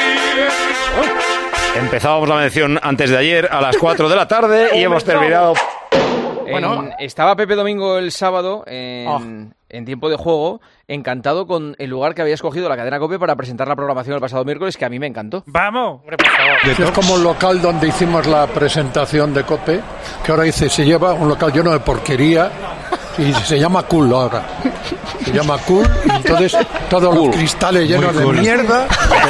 Empezábamos la mención antes de ayer a las 4 de la tarde y hemos terminado... Bueno, estaba Pepe Domingo el sábado en tiempo de juego, encantado con el lugar que había escogido la cadena COPE para presentar la programación el pasado miércoles, que a mí me encantó. ¡Vamos! Es como el local donde hicimos la presentación de COPE, que ahora dice, se lleva un local lleno de porquería y se llama Cool ahora. Se llama Cool y entonces todos los cristales llenos de mierda.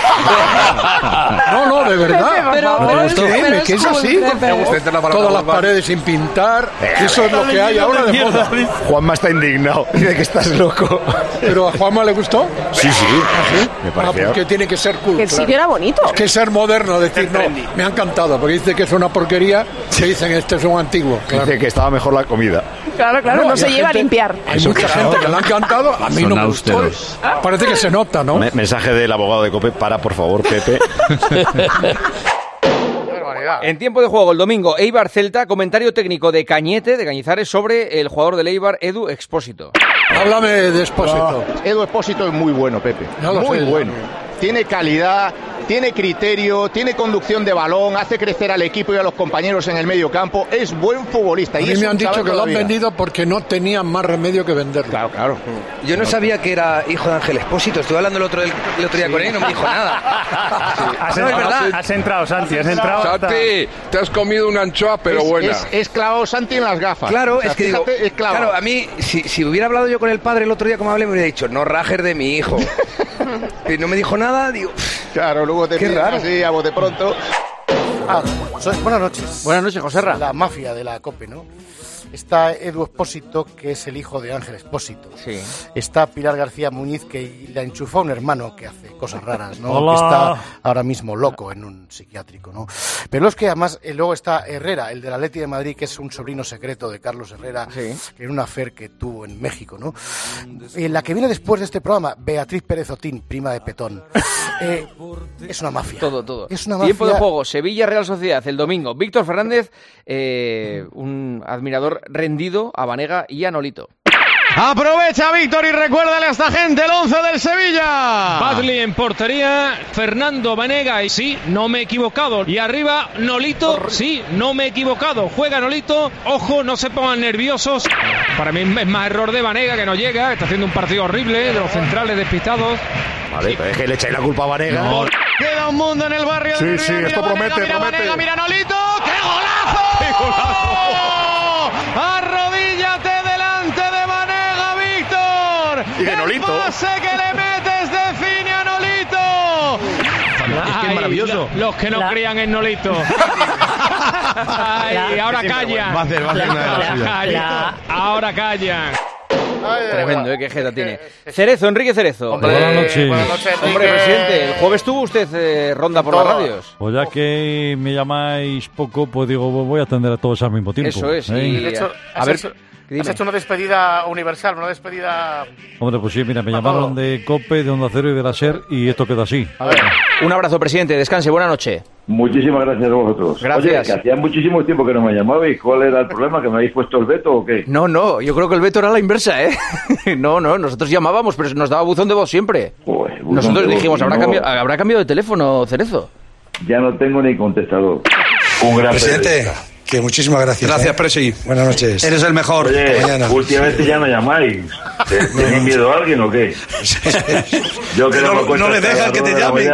No, de verdad. Créeme que es así. Todas las paredes sin pintar. Eso es lo que hay ahora de moda. Juanma está indignado. Dice que estás loco. ¿Pero a Juanma le gustó? Sí. Me pareció. Porque tiene que ser cool. Que el sitio era bonito. Es que ser moderno, decir, no, me ha encantado. Porque dice que es una porquería. Se dicen, este es un antiguo. Claro. Dice que estaba mejor la comida. Claro, no se lleva a limpiar. Hay mucha gente que le ha encantado. A mí no me gustó. Parece que se nota, ¿no? Mensaje del abogado de COPE, para, por favor, Pepe. En tiempo de juego el domingo, Eibar Celta, comentario técnico de Cañete, de Cañizares, sobre el jugador del Eibar, Edu Expósito. Háblame de Expósito. Edu Expósito es muy bueno, Pepe. Muy bueno. Tiene calidad, tiene criterio, tiene conducción de balón, hace crecer al equipo y a los compañeros en el medio campo, es buen futbolista. A mí me han dicho que lo han vendido porque no tenían más remedio que venderlo. Claro. Yo no sabía que era hijo de Ángel Expósito. Estuve hablando el otro día con él y no me dijo nada. Has entrado, Santi, has entrado. Santi, te has comido una anchoa, pero buena. Es clavado Santi en las gafas. Claro, es que fíjate, digo, claro, a mí, si hubiera hablado yo con el padre el otro día como hablé, me hubiera dicho, no rajes de mi hijo. Y no me dijo nada, digo... Claro, luego te pides así a bote pronto. Buenas noches. Buenas noches, Joserra. La mafia de la COPE, ¿no? Está Edu Expósito, que es el hijo de Ángel Expósito. Sí. Está Pilar García Muñiz, que le enchufó a un hermano que hace cosas raras, ¿no? Hola. Que está ahora mismo loco en un psiquiátrico, ¿no? Pero es que además luego está Herrera, el del Atleti de Madrid, que es un sobrino secreto de Carlos Herrera, que en una affair que tuvo en México, ¿no? La que viene después de este programa, Beatriz Pérez Otín, prima de Petón. Es una mafia. Todo. Es una mafia. Tiempo de juego, Sevilla Real Sociedad, el domingo. Víctor Fernández, un admirador rendido a Banega y a Nolito. Aprovecha Víctor y recuérdale a esta gente el 11 del Sevilla. Badley en portería, Fernando Banega, y sí, no me he equivocado. Y arriba Nolito, sí, no me he equivocado. Juega Nolito, ojo, no se pongan nerviosos. Para mí es más error de Banega, que no llega, está haciendo un partido horrible, de los centrales despistados. Vale, pero es que le echáis la culpa a Banega. No. Queda un mundo en el barrio. Sí, sí, esto promete, mira promete. Banega, mira Nolito, ¡qué golazo! ¡Qué golazo! Arrodíllate delante de Banega, Víctor. Y de Nolito. El pase que le metes define a Nolito. Es que es maravilloso. Los que no creían en Nolito. Ay, ahora callan. Va a hacer Ahora callan. Tremendo, qué jeta tiene. Cerezo, Enrique Cerezo. Buenas noches. Hombre, presidente, el jueves tuvo usted ronda por las radios. Pues ya que me llamáis poco, pues digo, voy a atender a todos al mismo tiempo. Eso es. De hecho, has hecho una despedida universal, una despedida... Hombre, pues sí, mira, me llamaron de COPE, de Onda Cero y de la SER, y esto queda así. A ver, un abrazo, presidente, descanse, buena noche. Muchísimas gracias a vosotros. Gracias. Oye, que hacía muchísimo tiempo que no me llamabais. ¿Cuál era el problema? ¿Que me habéis puesto el veto o qué? No, yo creo que el veto era la inversa, ¿eh? No, nosotros llamábamos, pero nos daba buzón de voz siempre. Pues, Nosotros dijimos, ¿habrá cambiado de teléfono, Cerezo? Ya no tengo ni contestador. Un gran presidente. Que muchísimas gracias. Gracias, Presi. Buenas noches. Eres el mejor. Oye, últimamente ya no llamáis. ¿Tenéis miedo a alguien o qué? Yo que no le dejan que te llamen.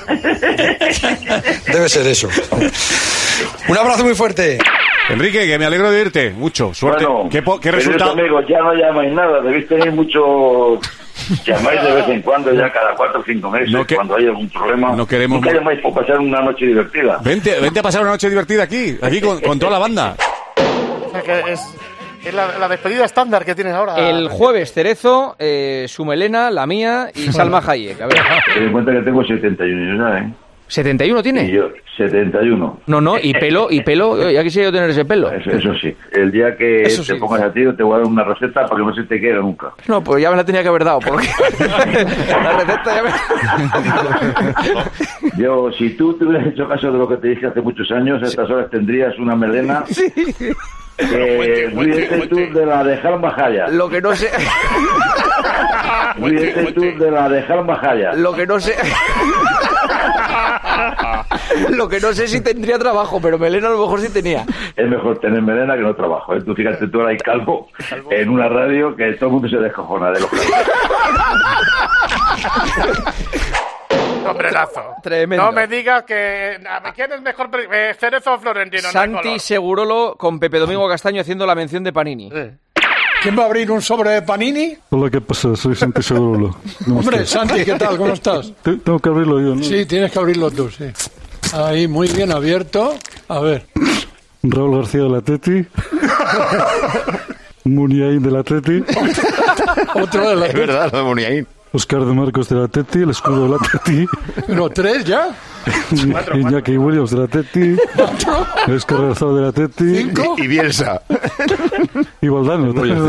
Debe ser eso. Un abrazo muy fuerte. Enrique, que me alegro de irte. Mucho. Suerte. Bueno, ¿Qué resultado? Amigos, ya no llamáis nada. Debéis tener mucho... Llamáis de vez en cuando, ya cada 4 o 5 meses, cuando hay algún problema. No queremos... Nunca llamáis por pasar una noche divertida. Vente a pasar una noche divertida aquí con toda la banda. O sea que es la despedida estándar que tienes ahora. El jueves, Cerezo, su melena, la mía y Salma Hayek. A ver. Ten en cuenta que tengo 71 años, ¿eh? ¿71 tiene? Y yo, 71. No, y pelo, ya quisiera yo tener ese pelo. Eso sí. El día que te pongas a ti, te voy a dar una receta para que no se te quede nunca. No, pues ya me la tenía que haber dado, porque la receta ya me... Yo, si tú te hubieras hecho caso de lo que te dije hace muchos años, a estas horas tendrías una melena... Sí. Ríete tú de la de Jalma Jaya. Lo que no sé... Ríete tú de la de Jalma Jaya. Lo que no sé... Lo que no sé si tendría trabajo, pero melena a lo mejor sí tenía. Es mejor tener melena que no trabajo, ¿eh? Tú fíjate, tú ahora hay calvo en una radio que todo el mundo se descojona de los calvos. Hombrelazo. Tremendo. No me digas que... ¿Quién es mejor? ¿Cerezo o Florentino? Santi Segurulo con Pepe Domingo Castaño haciendo la mención de Panini. ¿Quién va a abrir un sobre de Panini? Hola, ¿qué pasa? Soy Santi Segurulo. Hombre, Santi, ¿qué tal? ¿Cómo estás? Tengo que abrirlo yo, ¿no? Sí, tienes que abrirlo tú, sí. Ahí, muy bien abierto. A ver. Raúl García del Atleti. Muniain del Atleti. Otro del Atleti. Es verdad, lo de Muniain. Oscar de Marcos del Atleti, el escudo del Atleti. No, 3 ya. Iñaki Williams del Atleti. Oscar Rezado del Atleti. 5. Y Bielsa. Y Valdano.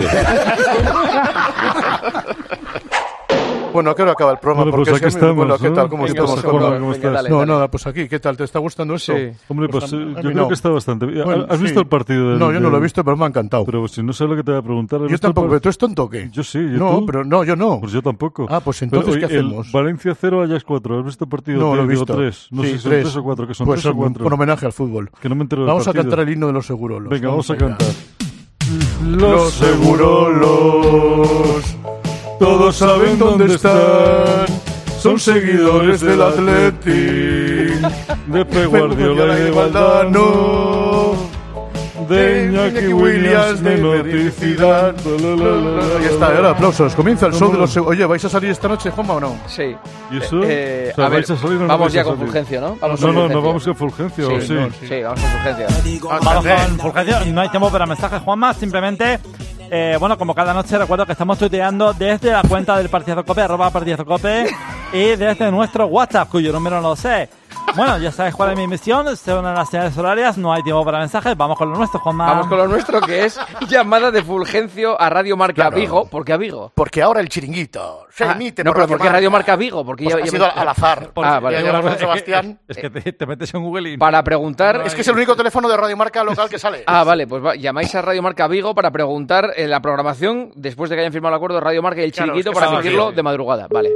Bueno, ¿a qué hora acaba el programa? Bueno, pues aquí estamos. Bueno, ¿qué tal? ¿Cómo ¿Qué estamos? pasa, Juan? ¿Cómo estás? No, nada, pues aquí, ¿qué tal? ¿Te está gustando eso? Sí. Hombre, pues yo creo no. que está bastante bien. Bueno, ¿Has visto el partido? No, yo no lo he visto, pero me ha encantado. Pero si no sé lo que te voy a preguntar. Yo tampoco, ¿pero tú eres tonto o qué? Yo sí. No, pero no, yo no. Pues yo tampoco. Ah, pues entonces, pero, ¿qué hacemos? Valencia 0, Ajax 4. ¿Has visto el partido? No, lo he visto. 3. No sé si son 3 o 4, que son pues 3 o 4. Por homenaje al fútbol. Que no me entero del Vamos partido. a cantar el himno de los segurolos. Venga, vamos a cantar. Los segurolos, todos saben dónde están. Son seguidores del Atleti, de Pep Guardiola y de Valdano. de Iñaki Williams de noticidad. Ahí está, ahora aplausos. Comienza el show de los... Oye, ¿vais a salir esta noche, Juanma, o no? Sí. ¿Y eso? A ver, vamos ya con Fulgencio, ¿no? No vamos con Fulgencio, sí. Sí, vamos con Fulgencio. Vamos con Fulgencio. No hay tiempo para mensajes, Juanma. Simplemente, bueno, como cada noche recuerdo que estamos tuiteando desde la cuenta del Partidazo Cope, @partidazocope, y desde nuestro WhatsApp, cuyo número no lo sé. Bueno, ya sabes cuál es mi misión, según las señales horarias, no hay tiempo para mensajes, vamos con lo nuestro, Juanma. Vamos con lo nuestro, que es llamada de Fulgencio a Radio Marca Vigo. ¿Por qué a Vigo? Porque ahora el chiringuito se emite no, por pero ¿por qué Radio Marca Vigo? Porque pues ha sido al azar. Vale. Sebastián. Es que te metes en Google y... Para preguntar... Es que es el único teléfono de Radio Marca local que sale. Vale, pues llamáis a Radio Marca Vigo para preguntar la programación después de que hayan firmado el acuerdo de Radio Marca y el chiringuito para emitirlo de madrugada. Vale.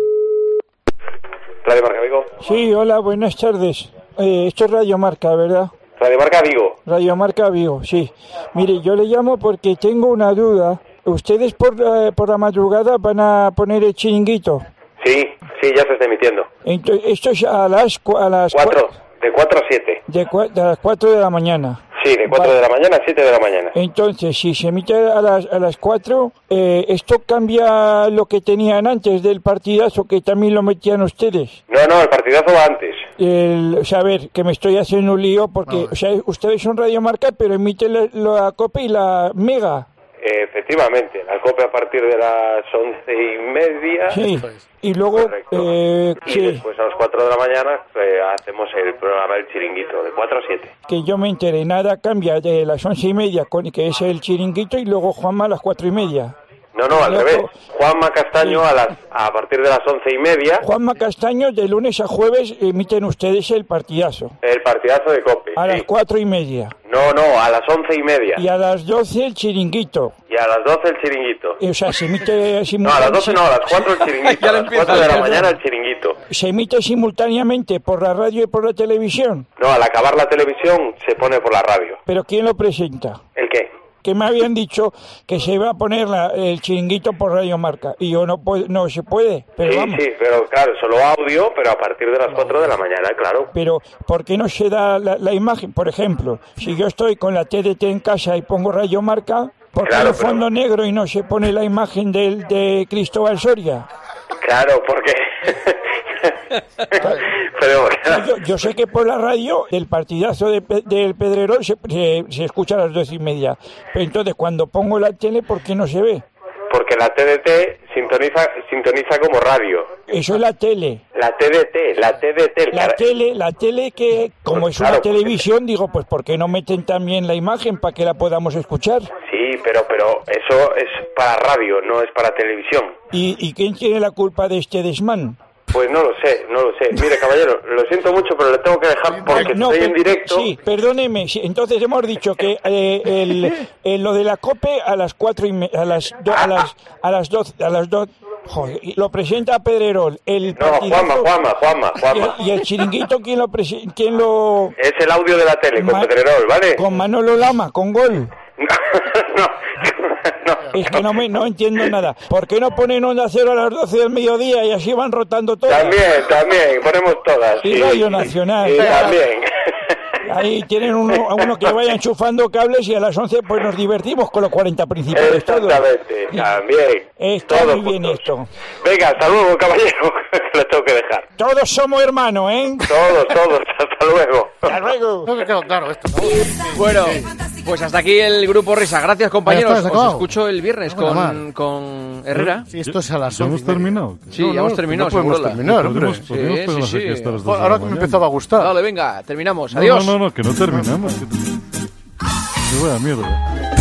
Radio Marca Vigo. Sí, hola, buenas tardes. Esto es Radio Marca, ¿verdad? Radio Marca Vigo. Radio Marca Vigo, sí. Mire, yo le llamo porque tengo una duda. ¿Ustedes por la madrugada van a poner el chiringuito? Sí, ya se está emitiendo. Entonces, esto es a las 4. De 4 a 7. De las 4 de la mañana. Sí, de 4 de la mañana a 7 de la mañana. Entonces, si se emite a las 4, ¿esto cambia lo que tenían antes del partidazo, que también lo metían ustedes? No, el partidazo va antes. O sea, a ver, que me estoy haciendo un lío porque, o sea, ustedes son Radio Marca, pero emiten la COPE y la Mega. Efectivamente, la COPE a partir de las 11:30. Sí, y luego... y después a las 4 de la mañana hacemos el programa del chiringuito, de 4 a 7. Que yo me enteré, nada cambia de las 11:30, que es el chiringuito, y luego Juanma a las 4:30. No, al revés. Juanma Castaño a partir de las 11:30. Juanma Castaño, de lunes a jueves emiten ustedes el partidazo. El partidazo de COPE. A las 4:30. No, a las 11:30. Y a las 12 el chiringuito. Y a las 12 el chiringuito. O sea, se emite simultáneamente. No, a las 12 no, a las 4 el chiringuito. A las 4 de la mañana el chiringuito. ¿Se emite simultáneamente por la radio y por la televisión? No, al acabar la televisión se pone por la radio. ¿Pero quién lo presenta? ¿El qué? Que me habían dicho que se iba a poner el chiringuito por Radio Marca. Y yo no se puede, pero vamos. Sí, pero claro, solo audio, pero a partir de las 4 de la mañana, claro. Pero, ¿por qué no se da la imagen? Por ejemplo, si yo estoy con la TDT en casa y pongo Radio Marca, ¿por qué el fondo negro y no se pone la imagen de Cristóbal Soria? Claro, porque... Pero, yo sé que por la radio el partidazo del Pedrerol se escucha a las 12:30. Pero entonces cuando pongo la tele, ¿por qué no se ve? Porque la TDT sintoniza como radio. Eso es la tele. La TDT. La tele que, como es una televisión, digo, pues ¿por qué no meten también la imagen para que la podamos escuchar? Sí, pero eso es para radio, no es para televisión. ¿Y quién tiene la culpa de este desmán? Pues no lo sé. Mire, caballero, lo siento mucho, pero le tengo que dejar porque estoy en directo. Sí, perdóneme. Sí, entonces hemos dicho que lo de la COPE a las 4:30, a las 2. Joder, lo presenta Pedrerol. Juanma. ¿Y el chiringuito quién lo...? Es el audio de la tele, con Pedrerol, ¿vale? Con Manolo Lama, con Gol. No. Es que no entiendo nada. ¿Por qué no ponen Onda Cero a las 12 del mediodía y así van rotando todas? También, ponemos todas. Y Radio Nacional. También. Ahí tienen uno que vaya enchufando cables y a las 11 pues nos divertimos con los 40 principales. Exactamente, también. Está todos muy bien juntos. esto. Venga, hasta luego, caballero. Lo tengo que dejar. Todos somos hermanos, ¿eh? Todos. Hasta luego. Hasta luego. No me quedó claro esto, ¿no? Bueno, pues hasta aquí el Grupo Risa. Gracias, compañeros. Os escucho el viernes con Herrera. Sí, esto es a las 11. ¿Ya hemos terminado? Sí, ya hemos terminado. No podemos terminar, hombre. Sí. Ahora que me empezaba a gustar. Dale, venga, terminamos. Adiós. No, que no terminamos. Qué buena mierda.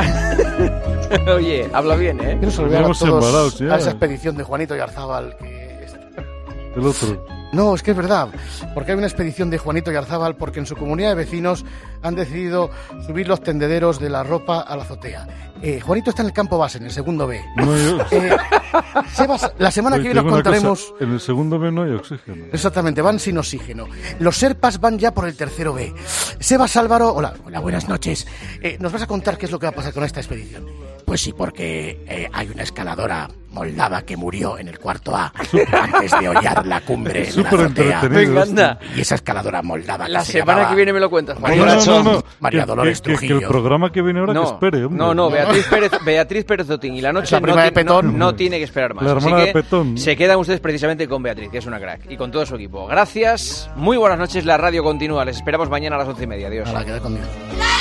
Oye, habla bien, ¿eh? Quiero saludar a todos a esa expedición de Juanito Yarzábal que... El otro. No, es que es verdad, porque hay una expedición de Juanito Yarzábal porque en su comunidad de vecinos han decidido subir los tendederos de la ropa a la azotea. Juanito está en el campo base, en el segundo B. No, Sebas, la semana que viene os contaremos... En el segundo B no hay oxígeno. Exactamente, van sin oxígeno. Los Serpas van ya por el tercero B. Sebas Álvaro, hola, buenas noches. Nos vas a contar qué es lo que va a pasar con esta expedición. Pues sí, porque hay una escaladora Moldava que murió en el cuarto A antes de hollar la cumbre en la azotea. Venga, anda. Y esa escaladora moldava La se semana llamaba que viene me lo cuentas, Juan. No. María Dolores que Trujillo. el programa que viene ahora que espere, hombre. No, Beatriz Pérez Otín. Y la noche la prima de Petón. no tiene que esperar más. La hermana Así de que Petón. se quedan ustedes precisamente con Beatriz, que es una crack, y con todo su equipo. Gracias, muy buenas noches, la radio continúa. Les esperamos mañana a las 11:30. Adiós. Ahora, queda conmigo.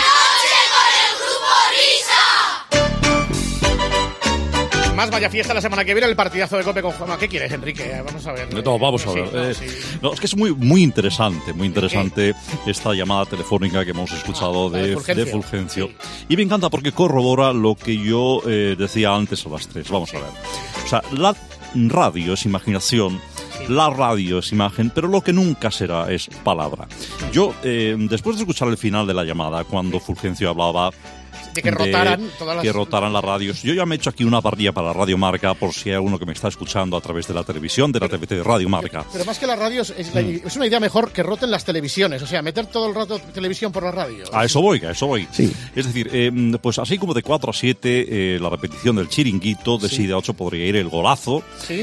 Más vaya fiesta la semana que viene, el partidazo de COPE con Juanma. ¿Qué quieres, Enrique? Vamos a ver. No, vamos a ver. No, es que es muy interesante esta llamada telefónica que hemos escuchado de Fulgencio. Y me encanta porque corrobora lo que yo decía antes a las 3. Vamos a ver. O sea, la radio es imaginación. La radio es imagen, pero lo que nunca será es palabra. Yo, después de escuchar el final de la llamada, cuando Fulgencio hablaba de que rotaran todas las... que rotaran las radios. Yo ya me he hecho aquí una parrilla para Radio Marca, por si hay alguno que me está escuchando a través de la televisión, de la TVT de Radio Marca. Pero más que las radios, es una idea mejor que roten las televisiones, o sea, meter todo el rato televisión por la radio. A eso voy. Sí. Es decir, pues así como de 4 a 7, la repetición del Chiringuito, de 6 a 8 podría ir el golazo,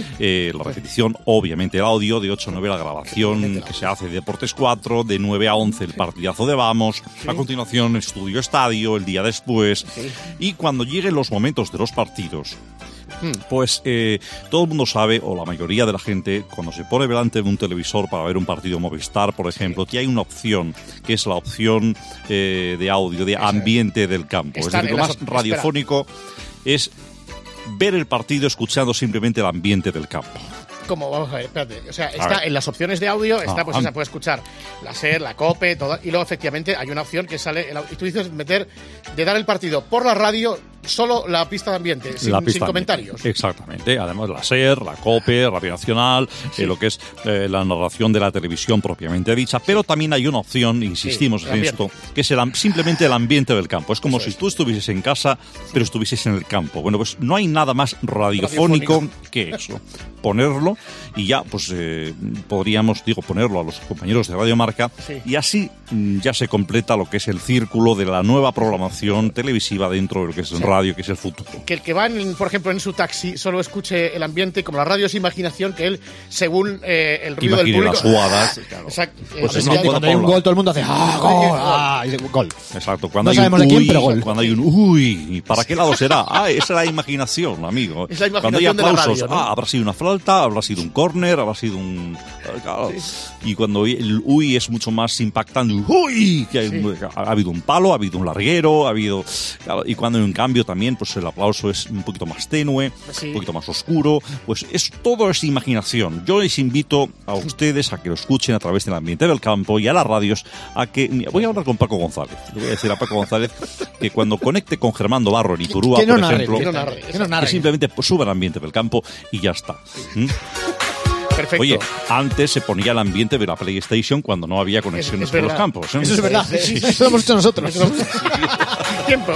la repetición, obviamente el audio, de 8 a 9 la grabación que se hace de Deportes 4, de 9 a 11 el partidazo de Vamos, a continuación Estudio Estadio, el día después. Y cuando lleguen los momentos de los partidos, pues todo el mundo sabe, o la mayoría de la gente, cuando se pone delante de un televisor para ver un partido Movistar, por ejemplo, que hay una opción, que es la opción de audio, de ambiente del campo. Es decir, lo más radiofónico es ver el partido escuchando simplemente el ambiente del campo. ¿Cómo? Vamos a ver, espérate. O sea, está en las opciones de audio, está pues esa puede escuchar la SER, la COPE, todo, y luego efectivamente hay una opción que sale, y tú dices de dar el partido por la radio, solo la pista de ambiente, sin comentarios. Exactamente. Además la SER, la COPE, Radio Nacional, lo que es la narración de la televisión propiamente dicha, pero también hay una opción, insistimos en esto, que es simplemente el ambiente del campo. Es como si tú estuvieses en casa, pero estuvieses en el campo. Bueno, pues no hay nada más radiofónico que eso. Ponerlo y ya pues podríamos ponerlo a los compañeros de Radio Marca y así ya se completa lo que es el círculo de la nueva programación televisiva dentro de lo que es el radio, que es el futuro. Que el que va, por ejemplo, en su taxi solo escuche el ambiente, como la radio es imaginación, que él, según el ruido del público... las jugadas. Claro. Exacto. Pues cuando hay un gol todo el mundo hace gol. Exacto. Cuando no hay sabemos un de quién, pero gol. Cuando hay un uy, ¿para qué lado será? Esa es la imaginación, amigo. Es la imaginación cuando hay aplausos, de la radio, ¿no? habrá sido una falta, habrá sido un córner, habrá sido un... Claro. Y cuando el uy es mucho más impactante, uy, que ha habido un palo, ha habido un larguero, ha habido... Claro, y cuando en cambio también pues el aplauso es un poquito más tenue, un poquito más oscuro, pues todo es imaginación. Yo les invito a ustedes a que lo escuchen a través del ambiente del campo y a las radios, a que... Voy a hablar con Paco González. Le voy a decir a Paco González que cuando conecte con Germán Barro en Ipurúa, por ejemplo, que simplemente suba el ambiente del campo y ya está. Perfecto. Oye, antes se ponía el ambiente de la PlayStation cuando no había conexiones con los campos. Eso es verdad. Eso lo hemos hecho nosotros. Tiempo.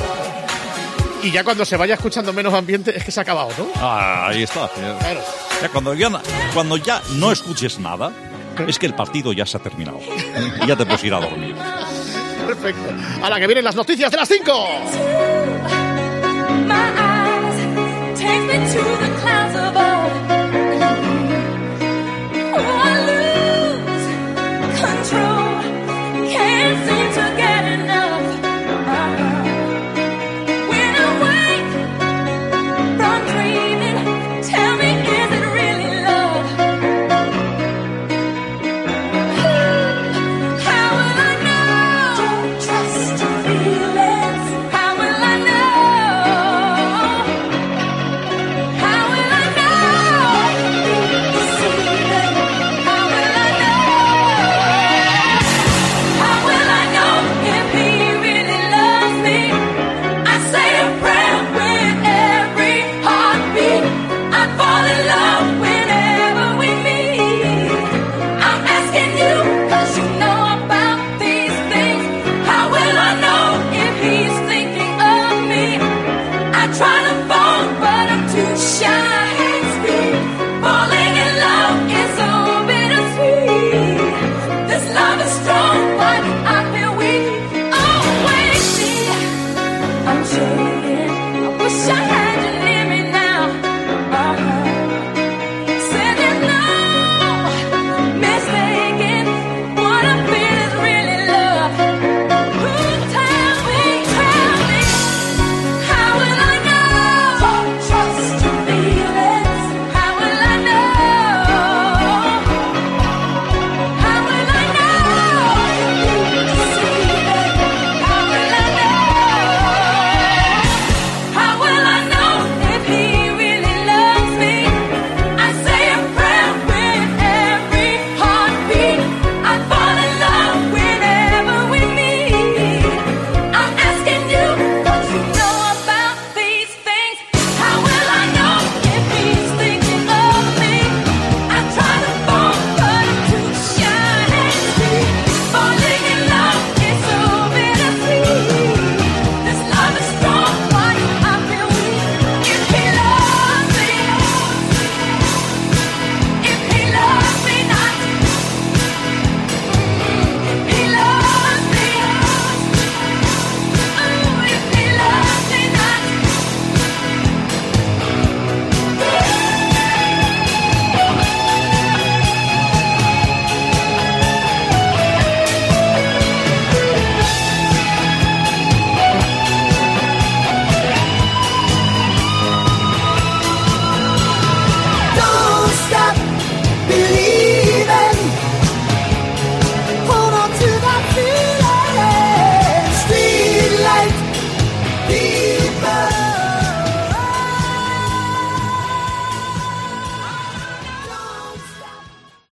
Y ya cuando se vaya escuchando menos ambiente es que se ha acabado, ¿no? Ahí está. Claro. Ya cuando ya no escuches nada, es que el partido ya se ha terminado. Y ya te puedes ir a dormir. Perfecto. A la que vienen las noticias de las 5. My eyes take me to the clouds above.